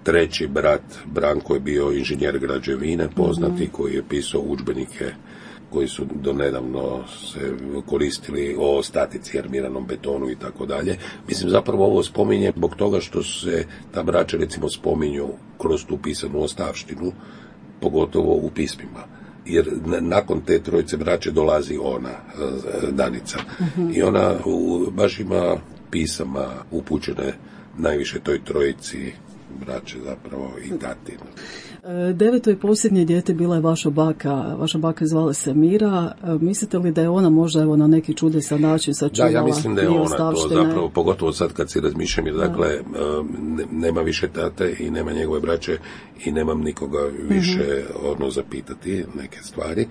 treći brat Branko je bio inženjer građevine, poznati, koji je pisao udžbenike koji su donedavno se koristili o statici, armiranom betonu i tako dalje. Mislim, zapravo ovo spominje zbog toga što se ta braća recimo spominju kroz tu pisanu ostavštinu, pogotovo u pismima. Jer nakon te trojice braće dolazi ona, Danica. I ona baš ima pisama upućene najviše toj trojici braće zapravo i tati. Deveto i posljednje dijete bila je vaša baka. Vaša baka zvala se Mira. Mislite li da je ona možda na neki čudesan način sačuvala? Da, ja mislim da je ona ostavštine? To zapravo, pogotovo sad kad si razmišljam, jer dakle nema više tate i nema njegove braće i nemam nikoga više zapitati neke stvari,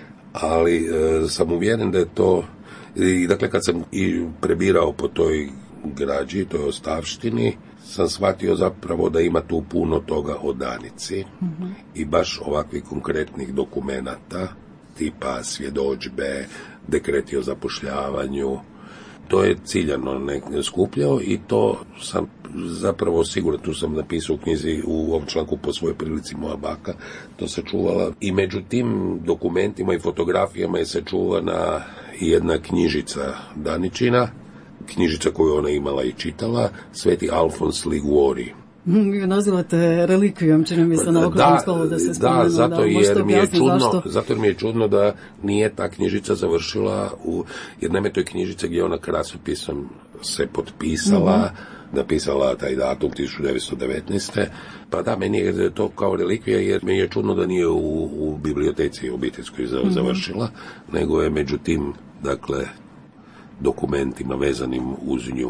ali sam uvjeren da je to, i dakle kad sam i prebirao po toj građi, toj ostavštini, sam shvatio zapravo da ima tu puno toga o Danici i baš ovakvih konkretnih dokumenata, tipa svjedodžbe, dekreti o zapošljavanju. To je ciljano skupljao i to sam zapravo sigurno, tu sam napisao u knjizi u ovom članku po svojoj prilici moja baka, to sačuvala. I među tim dokumentima i fotografijama je sačuvana jedna knjižica Daničina, knjižica koju ona imala i čitala, Sveti Alfons Liguori. Vi nazivate relikvijom, čini mi se na okružnom stolu da se spomenu. Da, zato jer mi je čudno da nije ta knjižica završila jer nema toj knjižice gdje ona krasopisom se potpisala, napisala taj datum 1919. Pa da, meni je to kao relikvija, jer mi je čudno da nije u biblioteci obiteljskoj završila, nego je međutim, dakle, dokumentima vezanim uz nju.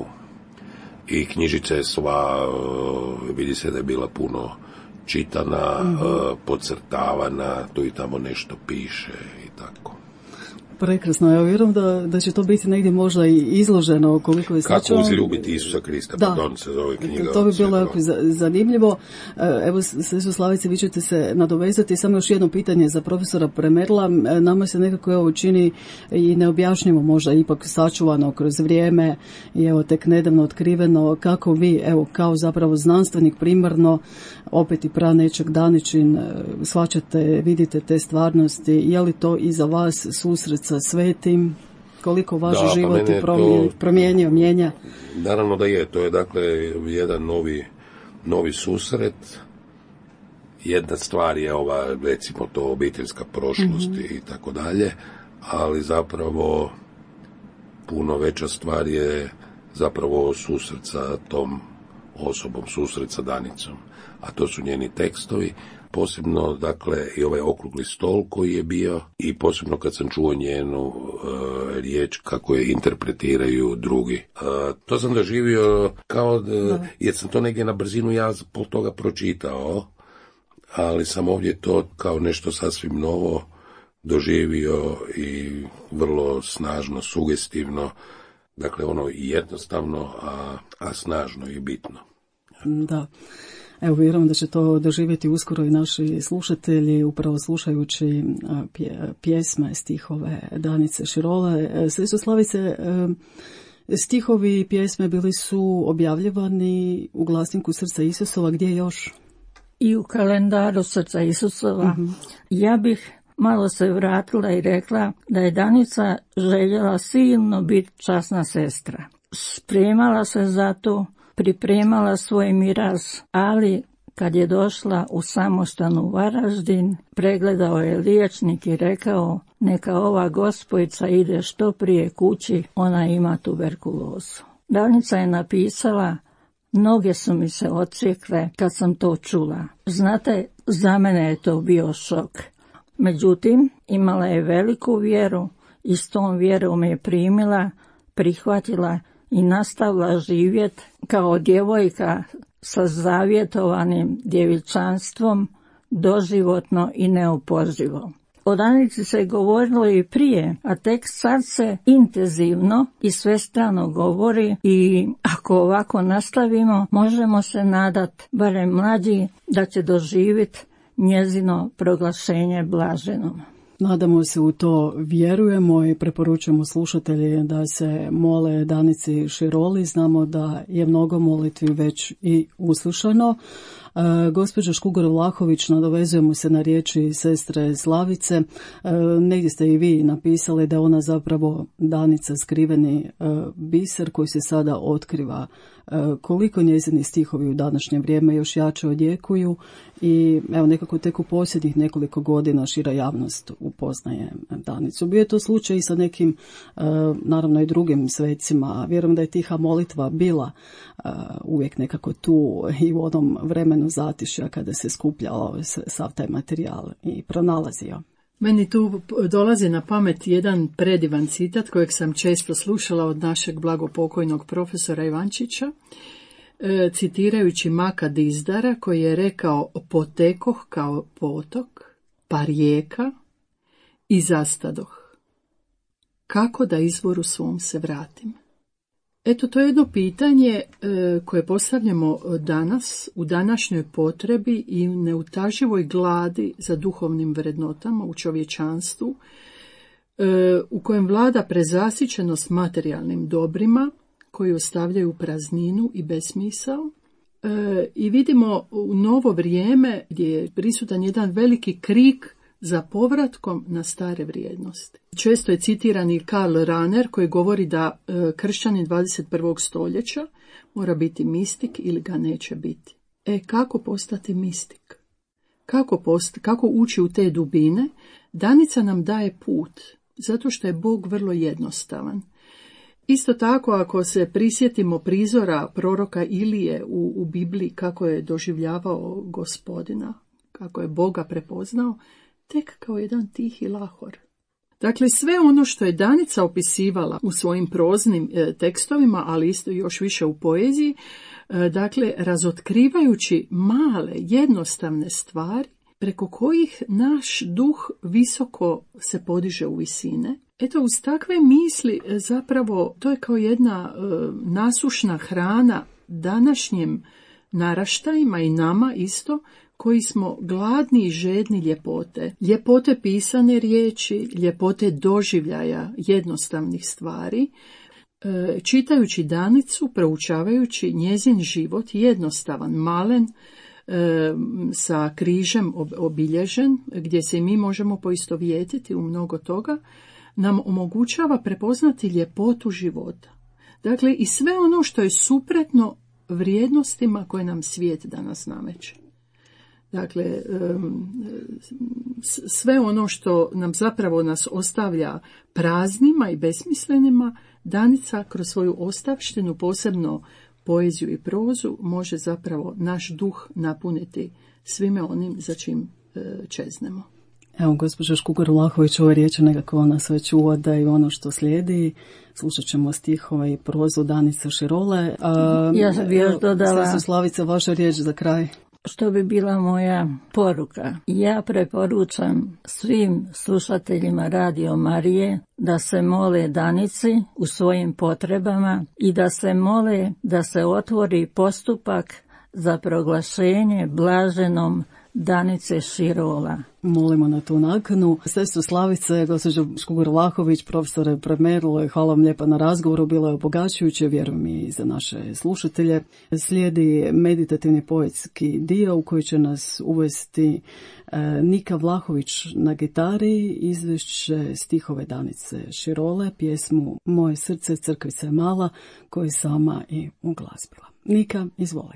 I knjižica je sva, vidi se da je bila puno čitana, podcrtavana, tu i tamo nešto piše i tako. Prekrasno, ja vjerujem da će to biti negdje možda i izloženo koliko je Kako uzljubiti Isusa Krista, pardon, se zove knjiga. To bi bilo jako zanimljivo. Evo, Sestro Slavice, vi ćete se nadovezati. Samo još jedno pitanje za profesora Premerla. Nama se nekako čini i neobjašnjivo, možda ipak sačuvano kroz vrijeme i evo tek nedavno otkriveno, kako vi, evo, kao zapravo znanstvenik primarno, opet i pranečak Daničin, shvaćate, vidite te stvarnosti. Je li to i za vas susret sa svetim? Koliko vaš život je promijenio, mijenja? Naravno da je. To je dakle jedan novi susret. Jedna stvar je ova, recimo to, obiteljska prošlost i tako dalje, ali zapravo puno veća stvar je zapravo susret sa tom osobom, susret sa Danicom. A to su njeni tekstovi, posebno, dakle, i ovaj okrugli stol koji je bio, i posebno kad sam čuo njenu riječ kako je interpretiraju drugi. To sam doživio kao, jer sam to negdje na brzinu ja pol toga pročitao, ali sam ovdje to kao nešto sasvim novo doživio i vrlo snažno, sugestivno, dakle ono jednostavno, a snažno i bitno. Da. Evo, vjerujem da će to doživjeti uskoro i naši slušatelji, upravo slušajući pjesme, stihove Danice Širole. Sestro Slavice, stihovi i pjesme bili su objavljivani u glasniku Srca Isusova, gdje još? I u kalendaru Srca Isusova. Ja bih malo se vratila i rekla da je Danica željela silno biti časna sestra. Spremala se za to, pripremala svoj miraz, ali kad je došla u samostan u Varaždin, pregledao je liječnik i rekao: neka ova gospojica ide što prije kući, ona ima tuberkulozu. Danica je napisala: noge su mi se odsjekle kad sam to čula. Znate, za mene je to bio šok. Međutim, imala je veliku vjeru i s tom vjerom je primila, prihvatila i nastavila živjeti kao djevojka sa zavjetovanim djevičanstvom, doživotno i neopozivo. O Danici se govorilo i prije, a tek sad se intenzivno i svestrano govori, i ako ovako nastavimo, možemo se nadat, barem mlađi, da će doživjeti njezino proglašenje blaženom. Nadamo se u to, vjerujemo i preporučujemo slušatelji da se mole Danici Široli. Znamo da je mnogo molitvi već i uslušano, Gospođo Škugor-Vlahović, nadovezujemo se na riječi sestre Slavice. Negdje ste i vi napisali da je ona zapravo Danica skriveni biser koji se sada otkriva. Koliko njezini stihovi u današnje vrijeme još jače odjekuju i evo nekako tek u posljednjih nekoliko godina šira javnost upoznaje Danicu. Bio je to slučaj i sa nekim, naravno i drugim svecima. Vjerujem da je tiha molitva bila uvijek nekako tu i u onom vremenu zatišja kada se skupljao sav taj materijal i pronalazio. Meni tu dolazi na pamet jedan predivan citat kojeg sam često slušala od našeg blagopokojnog profesora Ivančića, citirajući Maka Dizdara koji je rekao: potekoh kao potok, pa rijeka i zastadoh. Kako da izvoru svom se vratim? Eto, to je jedno pitanje koje postavljamo danas u današnjoj potrebi i neutaživoj gladi za duhovnim vrednotama u čovječanstvu, u kojem vlada prezasićenost materijalnim dobrima koji ostavljaju prazninu i besmisao. I vidimo u novo vrijeme gdje je prisutan jedan veliki krik za povratkom na stare vrijednosti. Često je citiran i Karl Rahner koji govori da kršćanin 21. stoljeća mora biti mistik ili ga neće biti. Kako postati mistik? Kako ući u te dubine? Danica nam daje put, zato što je Bog vrlo jednostavan. Isto tako, ako se prisjetimo prizora proroka Ilije u Bibliji, kako je doživljavao Gospodina, kako je Boga prepoznao, tek kao jedan tihi lahor. Dakle, sve ono što je Danica opisivala u svojim proznim tekstovima, ali isto još više u poeziji, dakle, razotkrivajući male, jednostavne stvari, preko kojih naš duh visoko se podiže u visine. Eto, uz takve misli zapravo to je kao jedna nasušna hrana današnjim naraštajima i nama isto, koji smo gladni i žedni ljepote. Ljepote pisane riječi, ljepote doživljaja jednostavnih stvari. Čitajući Danicu, proučavajući njezin život, jednostavan, malen, sa križem obilježen, gdje se i mi možemo poistovjetiti u mnogo toga, nam omogućava prepoznati ljepotu života. Dakle, i sve ono što je suprotno vrijednostima koje nam svijet danas nameće. Dakle, sve ono što nam zapravo nas ostavlja praznima i besmislenima, Danica kroz svoju ostavštinu, posebno poeziju i prozu, može zapravo naš duh napuniti svime onim za čim čeznemo. Evo, gospođa Škugor-Vlahović, ove riječi nekako nas već uvode i ono što slijedi. Slušat ćemo stihove i prozu Danice Širole. Ja bih još dodala... Slavice, vaša riječ za kraj. Što bi bila moja poruka? Ja preporučam svim slušateljima Radio Marije da se mole Danici u svojim potrebama i da se mole da se otvori postupak za proglašenje blaženom Danice Širola. Molimo na tu nakanu. Sestru Slavice, gospođo Škugor-Vlahović, profesore Premerlo, hvala vam lijepa na razgovoru, bilo je obogaćujuće, vjerujem i za naše slušatelje. Slijedi meditativni poetski dio u koji će nas uvesti Nika Vlahović na gitari, izvešće stihove Danice Širole, pjesmu Moje srce, crkvica je mala, koju sama i uglazbila. Nika, izvoli.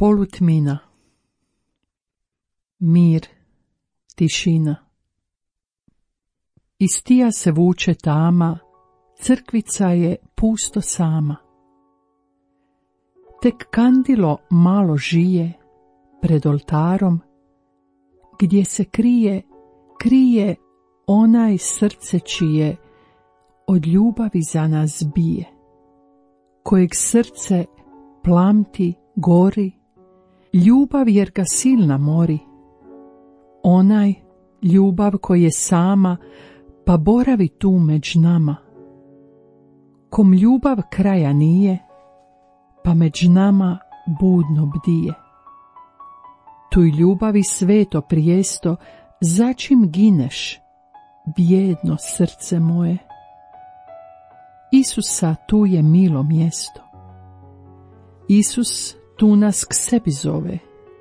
Polutmina. Mir, tišina. Iz tija se vuče tama, crkvica je pusto sama. Tek kandilo malo žije pred oltarom, gdje se krije onaj srce čije od ljubavi za nas bije, kojeg srce plamti, gori, ljubav jer ga silna mori, onaj ljubav koji je sama, pa boravi tu među nama, kom ljubav kraja nije, pa među nama budno bdije. Tuj ljubavi sveto prijesto, začim gineš, bjedno srce moje. Isusa tu je milo mjesto. Isus tu nas k sebi zove.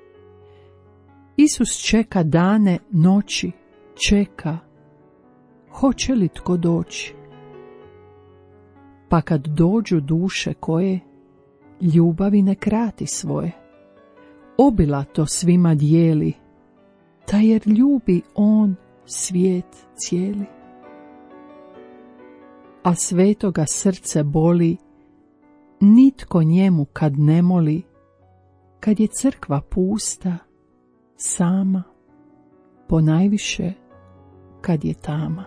Isus čeka dane, noći, čeka, hoće li tko doći? Pa kad dođu duše koje, ljubavi ne krati svoje, obilato svima dijeli, ta jer ljubi on svijet cijeli. A svetoga srce boli, nitko njemu kad ne moli, kad je crkva pusta, sama, ponajviše kad je tama.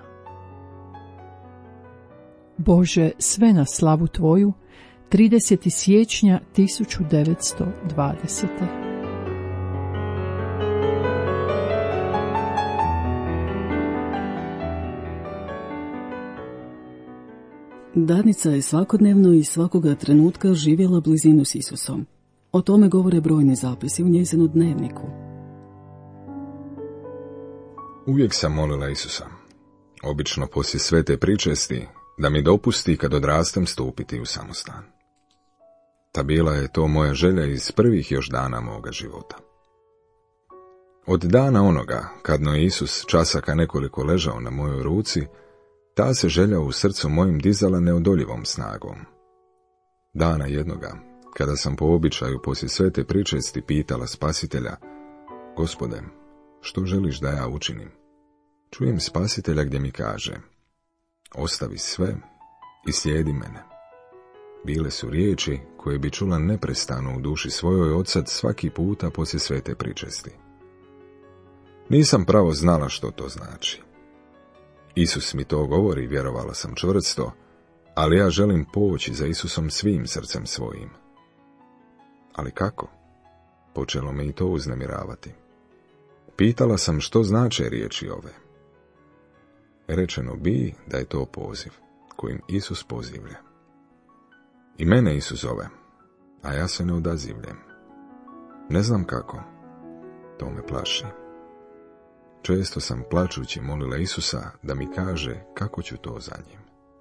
Bože, sve na slavu Tvoju, 30. siječnja 1920. Danica je svakodnevno i svakoga trenutka živjela blizinu s Isusom. O tome govore brojni zapisi u njezinu dnevniku. Uvijek sam molila Isusa, obično poslije svete pričesti, da mi dopusti kad odrastem stupiti u samostan. Ta bila je to moja želja iz prvih još dana moga života. Od dana onoga, kadno je Isus časaka nekoliko ležao na mojoj ruci, ta se želja u srcu mojim dizala neodoljivom snagom. Dana jednoga, kada sam po običaju poslije svete pričesti pitala Spasitelja, Gospode, što želiš da ja učinim? Čujem Spasitelja gdje mi kaže, ostavi sve i slijedi mene. Bile su riječi koje bi čula neprestano u duši svojoj odsad svaki puta poslije svete pričesti. Nisam pravo znala što to znači. Isus mi to govori, vjerovala sam čvrsto, ali ja želim poći za Isusom svim srcem svojim. Ali kako? Počelo me i to uznemiravati. Pitala sam što znače riječi ove. Rečeno bi da je to poziv, kojim Isus pozivlja. I mene Isus zove, a ja se ne odazivljem. Ne znam kako, to me plaši. Često sam plačući molila Isusa da mi kaže kako ću to za njim.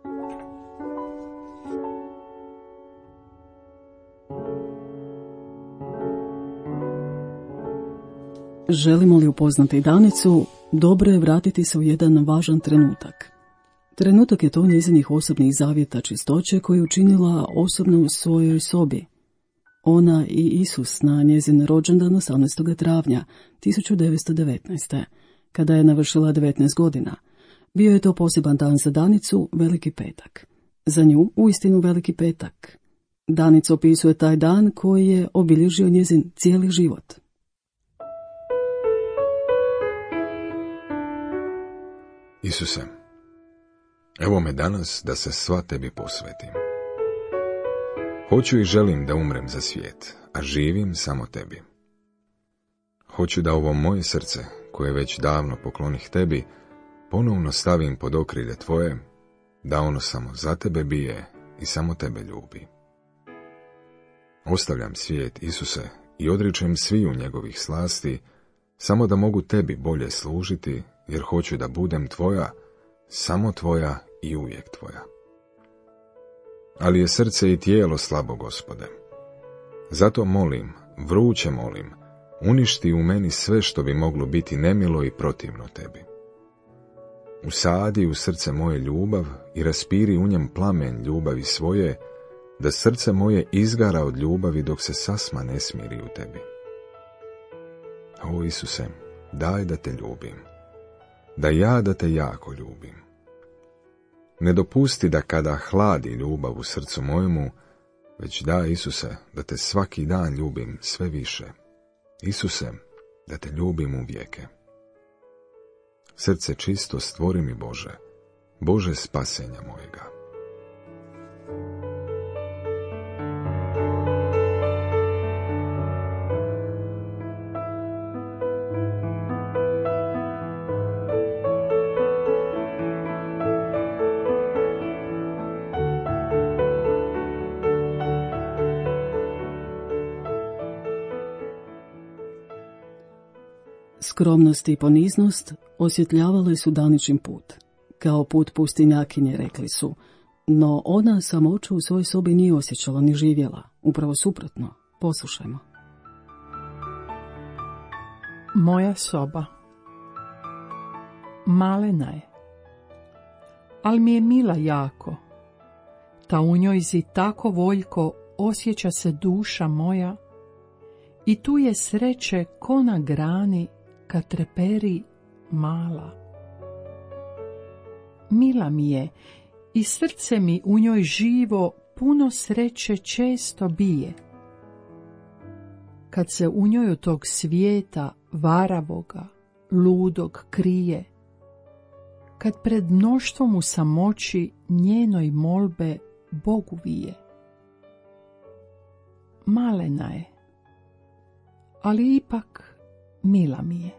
Želimo li upoznati Danicu, dobro je vratiti se u jedan važan trenutak. Trenutak je to njezinih osobnih zavjeta čistoće koju je učinila osobno u svojoj sobi. Ona i Isus na njezin rođendan 18. travnja 1919. kada je navršila 19 godina. Bio je to poseban dan za Danicu, Veliki petak. Za nju uistinu Veliki petak. Danica opisuje taj dan koji je obilježio njezin cijeli život. Isuse, evo me danas da se sva tebi posvetim. Hoću i želim da umrem za svijet, a živim samo tebi. Hoću da ovo moje srce, koje već davno poklonih tebi, ponovno stavim pod okrilje tvoje, da ono samo za tebe bije i samo tebe ljubi. Ostavljam svijet, Isuse, i odričem sviju njegovih slasti, samo da mogu tebi bolje služiti, jer hoću da budem tvoja, samo tvoja i uvijek tvoja. Ali je srce i tijelo slabo, Gospode. Zato molim, vruće molim, uništi u meni sve što bi moglo biti nemilo i protivno tebi. Usadi u srce moje ljubav i raspiri u njem plamen ljubavi svoje, da srce moje izgara od ljubavi dok se sasma ne smiri u tebi. O Isuse, daj da te ljubim, da te jako ljubim. Ne dopusti da kada hladi ljubav u srcu mojemu, već daj, Isuse, da te svaki dan ljubim sve više. Isuse, da te ljubim u vijeke. Srce čisto stvori mi, Bože, Bože spasenja mojega. Skromnost i poniznost osvjetljavale su Daničin put. Kao put pustinjakinje, rekli su, no ona samoću u svojoj sobi nije osjećala ni živjela. Upravo suprotno, poslušajmo. Moja soba malena je, ali mi je mila jako. Ta u njoj zi tako voljko osjeća se duša moja i tu je sreće ko na grani kad treperi mala. Mila mi je i srce mi u njoj živo puno sreće često bije. Kad se u njoj od tog svijeta varavoga, ludog krije, kad pred mnoštvom u samoći njenoj molbe Bogu vije. Malena je, ali ipak mila mi je.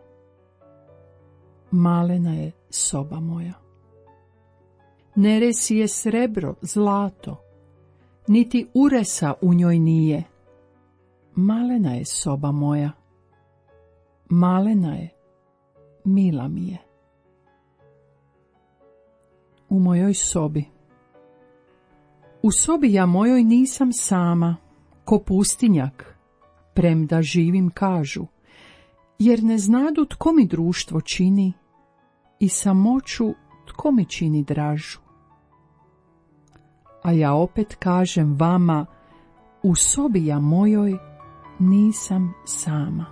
Malena je soba moja. Ne resi je srebro, zlato, niti uresa u njoj nije. Malena je soba moja. Malena je, mila mi je. U mojoj sobi. U sobi ja mojoj nisam sama, ko pustinjak, premda živim kažu, jer ne znadu tko mi društvo čini i samoću tko mi čini dražu. A ja opet kažem vama, u sobi ja mojoj nisam sama.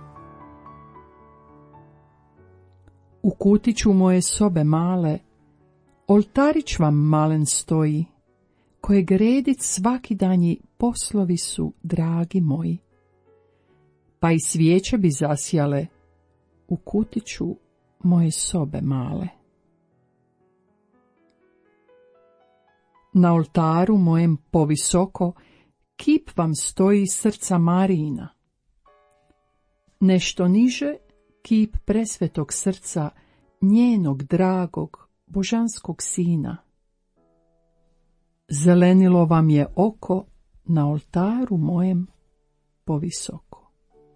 U kutiću moje sobe male, oltarić vam malen stoji, kojeg redit svaki danji poslovi su, dragi moji. Pa i svijeće bi zasjale u kutiću moje sobe male. Na oltaru mojem povisoko kip vam stoji srca Marijina. Nešto niže kip presvetog srca njenog dragog božanskog sina. Zelenilo vam je oko na oltaru mojem povisoko.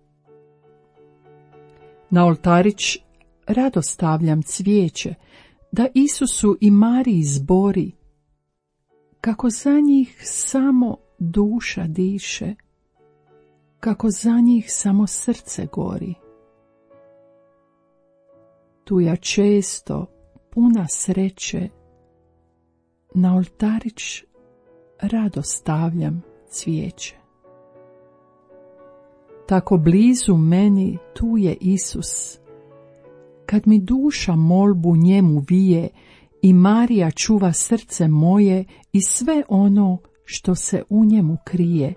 Na oltarić rado stavljam cvijeće, da Isusu i Mariji zbori, kako za njih samo duša diše, kako za njih samo srce gori. Tu ja često, puna sreće, na oltarić rado stavljam cvijeće. Tako blizu meni tu je Isus, kad mi duša molbu njemu vije i Marija čuva srce moje i sve ono što se u njemu krije.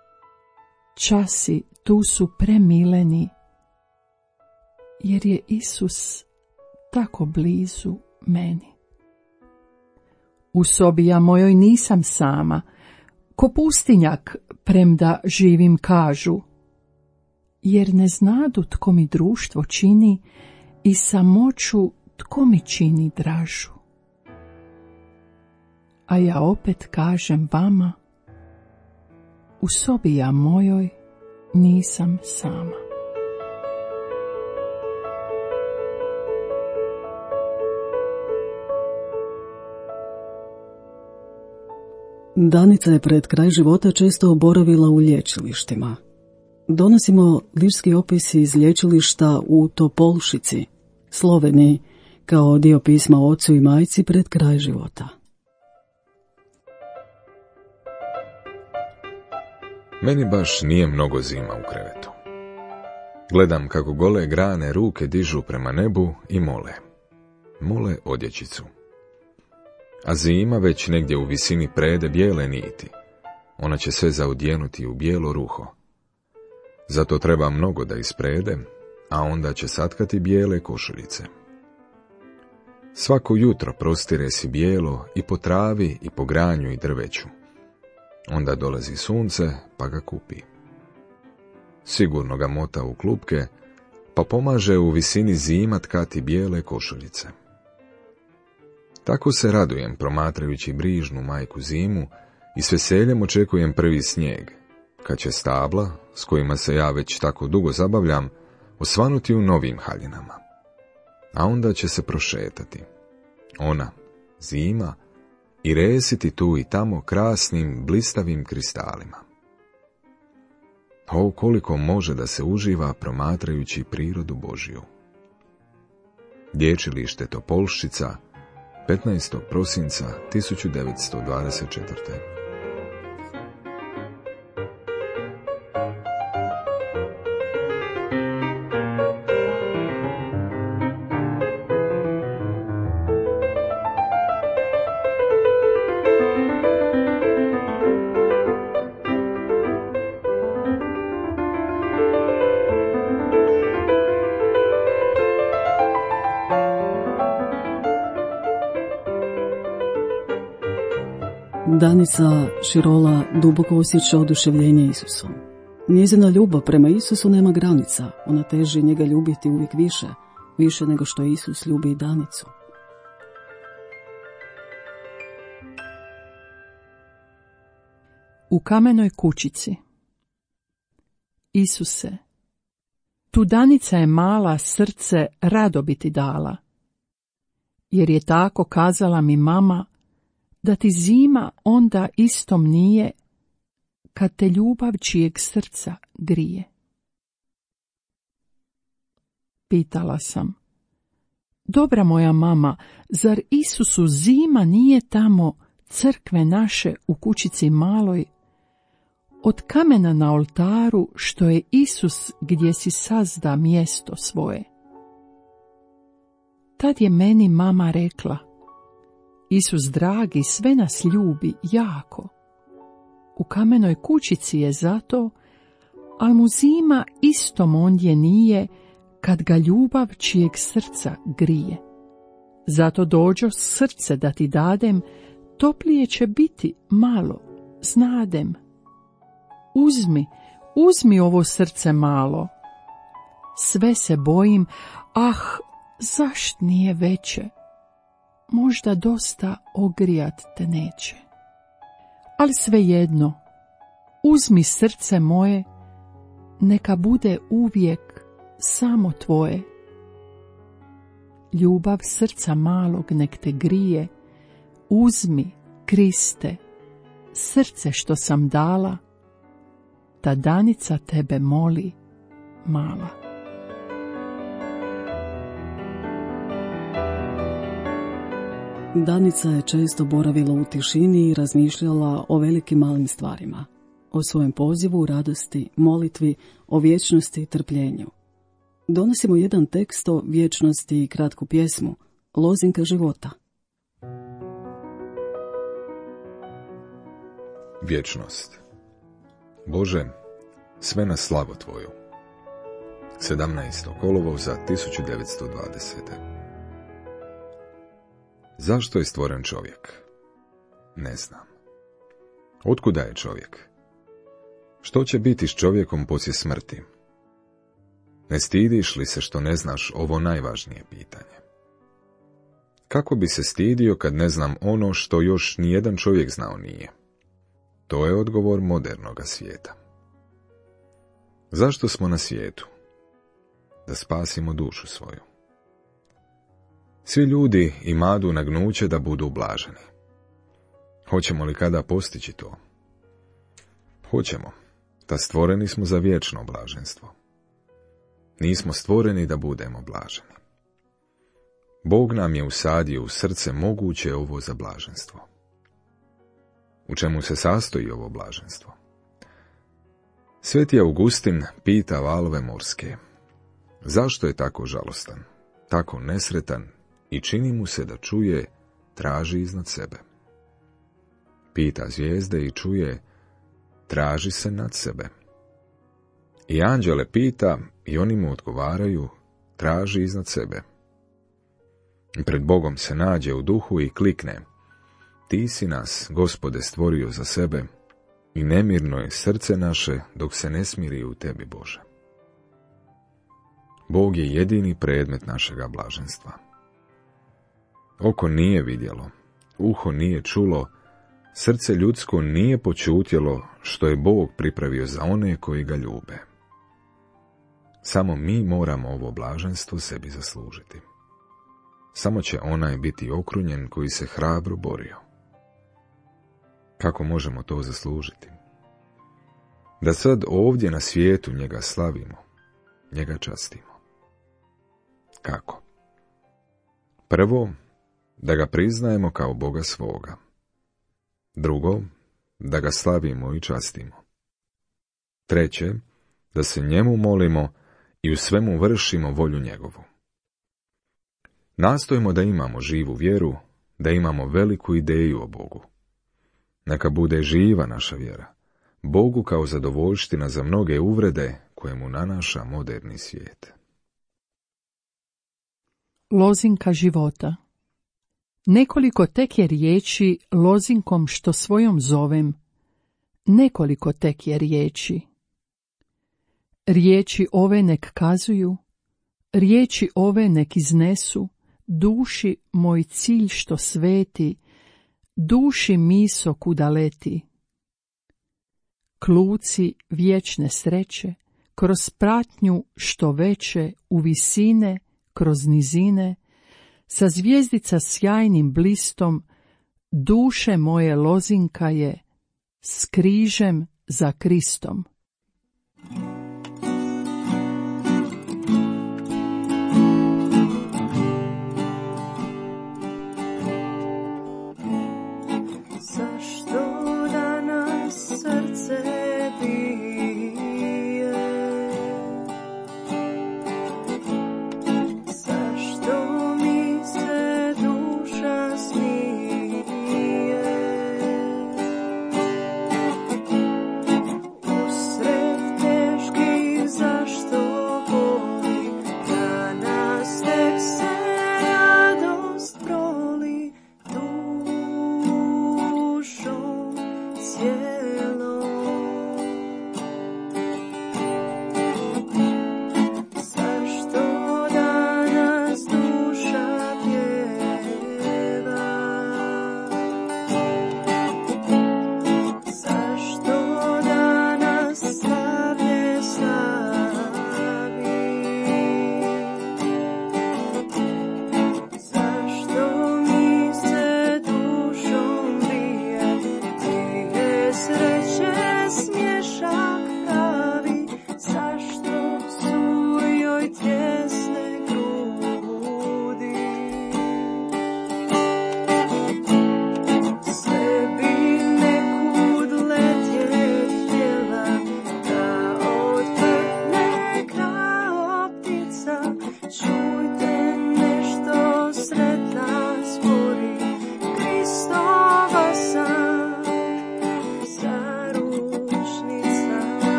Časi tu su premileni, jer je Isus tako blizu meni. U sobi ja mojoj nisam sama, ko pustinjak, premda živim kažu, jer ne znadu tko mi društvo čini i samoću tko mi čini dražu. A ja opet kažem vama, u sobi ja mojoj nisam sama. Danica je pred kraj života često boravila u lječilištima. Donosimo lirski opis iz lječilišta u Topolšici, Sloveniji, kao dio pisma ocu i majci pred kraj života. Meni baš nije mnogo zima u krevetu. Gledam kako gole grane ruke dižu prema nebu i mole. Mole odjećicu. A zima već negdje u visini prede bijele niti. Ona će sve zaudjenuti u bijelo ruho. Zato treba mnogo da isprede, a onda će satkati bijele košuljice. Svako jutro prostire si bijelo i po travi i po granju i drveću. Onda dolazi sunce, pa ga kupi. Sigurno ga mota u klupke, pa pomaže u visini zima tkati bijele košuljice. Tako se radujem promatrajući brižnu majku zimu i s veseljem očekujem prvi snijeg, kad će stabla, s kojima se ja već tako dugo zabavljam, osvanuti u novim haljinama. A onda će se prošetati. Ona, zima, i resiti tu i tamo krasnim, blistavim kristalima. O, koliko može da se uživa promatrajući prirodu Božju. Dječilište Topolščica, 15. prosinca 1924. Danica Širola duboko osjeća oduševljenje Isusom. Njezina ljubav prema Isusu nema granica, ona teži njega ljubiti uvijek više, više nego što Isus ljubi i Danicu. U kamenoj kućici. Isuse, tu Danica je mala srce rado bi ti dala, jer je tako kazala mi mama, da ti zima onda istom nije, kad te ljubav čijeg srca grije. Pitala sam, dobra moja mama, zar Isusu zima nije tamo crkve naše u kućici maloj, od kamena na oltaru što je Isus gdje si sazda mjesto svoje? Tad je meni mama rekla, Isus dragi sve nas ljubi jako. U kamenoj kućici je zato, al mu zima istom ondje nije, kad ga ljubav čijeg srca grije. Zato dođo srce da ti dadem, toplije će biti malo, znadem. Uzmi ovo srce malo. Sve se bojim, zašt nije veće? Možda dosta ogrijat te neće. Ali svejedno, uzmi srce moje, neka bude uvijek samo tvoje. Ljubav srca malog nek te grije, uzmi, Kriste, srce što sam dala, ta Danica tebe moli, mala. Danica je često boravila u tišini i razmišljala o velikim malim stvarima, o svojem pozivu, radosti, molitvi, o vječnosti i trpljenju. Donosimo jedan tekst o vječnosti i kratku pjesmu, Lozinka života. Vječnost. Bože, sve na slavu Tvoju. 17. kolovoza 1920. Zašto je stvoren čovjek? Ne znam. Otkuda je čovjek? Što će biti s čovjekom poslije smrti? Ne stidiš li se što ne znaš ovo najvažnije pitanje? Kako bi se stidio kad ne znam ono što još nijedan čovjek znao nije? To je odgovor modernoga svijeta. Zašto smo na svijetu? Da spasimo dušu svoju. Svi ljudi imadu nagnuće da budu ublaženi. Hoćemo li kada postići to? Hoćemo, da stvoreni smo za vječno blaženstvo. Nismo stvoreni da budemo blaženi. Bog nam je usadio u srce moguće ovo za blaženstvo. U čemu se sastoji ovo blaženstvo? Sveti Augustin pita valove morske: zašto je tako žalostan, tako nesretan i čini mu se da čuje, traži iznad sebe? Pita zvijezde i čuje, traži se nad sebe. I anđele pita i oni mu odgovaraju, traži iznad sebe. I pred Bogom se nađe u duhu i klikne: ti si nas, Gospode, stvorio za sebe i nemirno je srce naše dok se ne smiri u tebi, Bože. Bog je jedini predmet našega blaženstva. Oko nije vidjelo, uho nije čulo, srce ljudsko nije počutjelo što je Bog pripravio za one koji ga ljube. Samo mi moramo ovo blaženstvo sebi zaslužiti. Samo će onaj biti okrunjen koji se hrabro borio. Kako možemo to zaslužiti? Da sad ovdje na svijetu njega slavimo, njega častimo. Kako? Prvo, da ga priznajemo kao Boga svoga. Drugo, da ga slavimo i častimo. Treće, da se njemu molimo i u svemu vršimo volju njegovu. Nastojimo da imamo živu vjeru, da imamo veliku ideju o Bogu. Neka bude živa naša vjera, Bogu kao zadovoljština za mnoge uvrede koje mu nanaša moderni svijet. Lozinka života. Nekoliko tek je riječi lozinkom što svojom zovem, nekoliko tek je riječi. Riječi ove nek kazuju, riječi ove nek iznesu, duši moj cilj što sveti, duši miso kuda leti. Kluci vječne sreće, kroz pratnju što veće u visine, kroz nizine, sa zvijezdica sjajnim blistom, duše moje lozinka je, s križem za Kristom.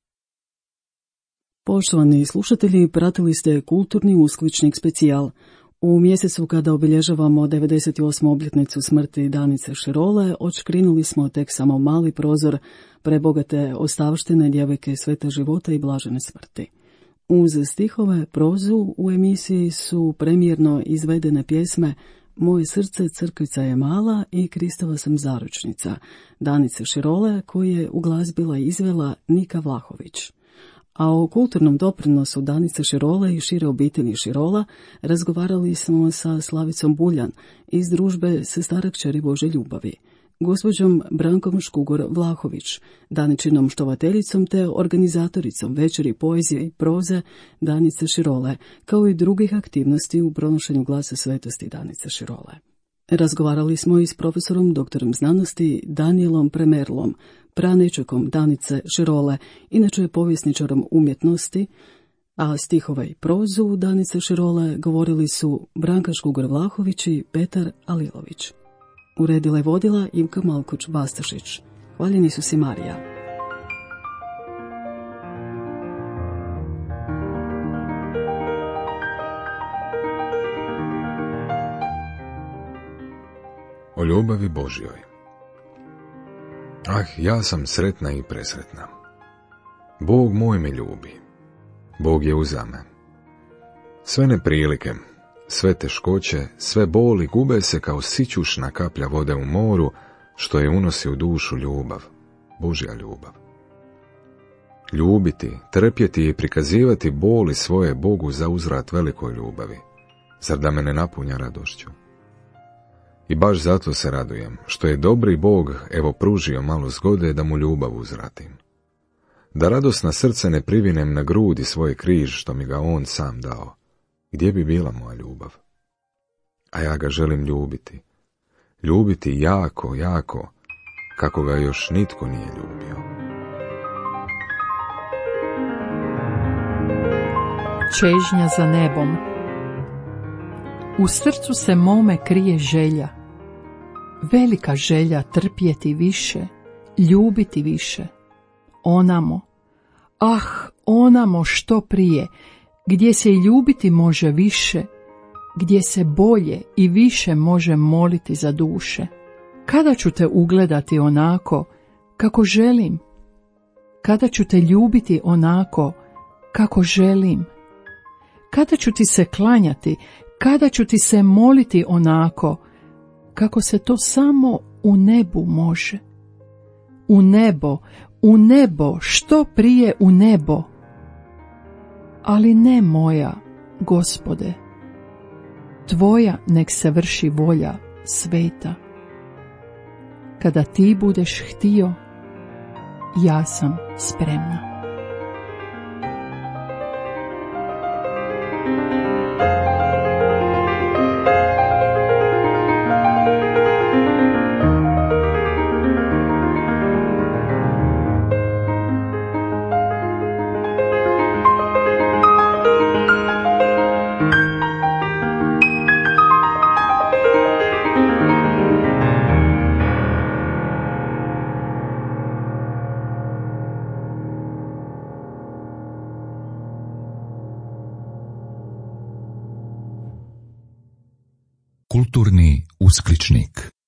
Poštovani slušatelji, pratili ste Kulturni uskličnik specijal. U mjesecu kada obilježavamo 98. obljetnicu smrti Danice Širole, odškrinuli smo tek samo mali prozor prebogate ostavštine djevojke sveta života i blažene smrti. Uz stihove, prozu u emisiji su premijerno izvedene pjesme Moje srce crkvica je mala i Kristova sam zaručnica, Danice Širole, koju je uglazbila i izvela Nika Vlahović. A o kulturnom doprinosu Danice Širole i šire obitelji Širola razgovarali smo sa Slavicom Buljan iz družbe Sestara kćeri Bože ljubavi, gospođom Brankom Škugor Vlahović, Daničinom štovateljicom te organizatoricom večeri poezije i proze Danice Širole, kao i drugih aktivnosti u pronošenju glasa svetosti Danice Širole. Razgovarali smo i s profesorom doktorom znanosti Danielom Premerlom, pranečekom Danice Širole, inače povjesničarom umjetnosti, a stihove i prozu Danice Širole govorili su Branka Škugor Vlahović i Petar Alilović. Uredila i vodila Ivka Malkuć-Bastašić. Hvaljeni su si Marija. O ljubavi Božjoj. Ah, ja sam sretna i presretna. Bog moj me ljubi. Bog je uza me. Sve neprilike, sve teškoće, sve boli gube se kao sićušna kaplja vode u moru, što je unosi u dušu ljubav, Božja ljubav. Ljubiti, trpjeti i prikazivati boli svoje Bogu za uzvrat velikoj ljubavi. Zar da me ne napunja radošću? I baš zato se radujem, što je dobri Bog evo pružio malo zgode da mu ljubav uzvratim. Da radosna srce ne privinem na grudi svoj križ što mi ga on sam dao. Gdje bi bila moja ljubav? A ja ga želim ljubiti. Ljubiti jako, jako, kako ga još nitko nije ljubio. Čežnja za nebom. U srcu se mome krije želja. Velika želja trpjeti više, ljubiti više. Onamo, onamo što prije, gdje se i ljubiti može više, gdje se bolje i više može moliti za duše. Kada ću te ugledati onako kako želim? Kada ću te ljubiti onako kako želim? Kada ću ti se klanjati? Kada ću ti se moliti onako kako se to samo u nebu može? U nebo, što prije u nebo. Ali ne moja, Gospode, tvoja nek se vrši volja sveta. Kada ti budeš htio, ja sam spremna. Kulturni uskličnik.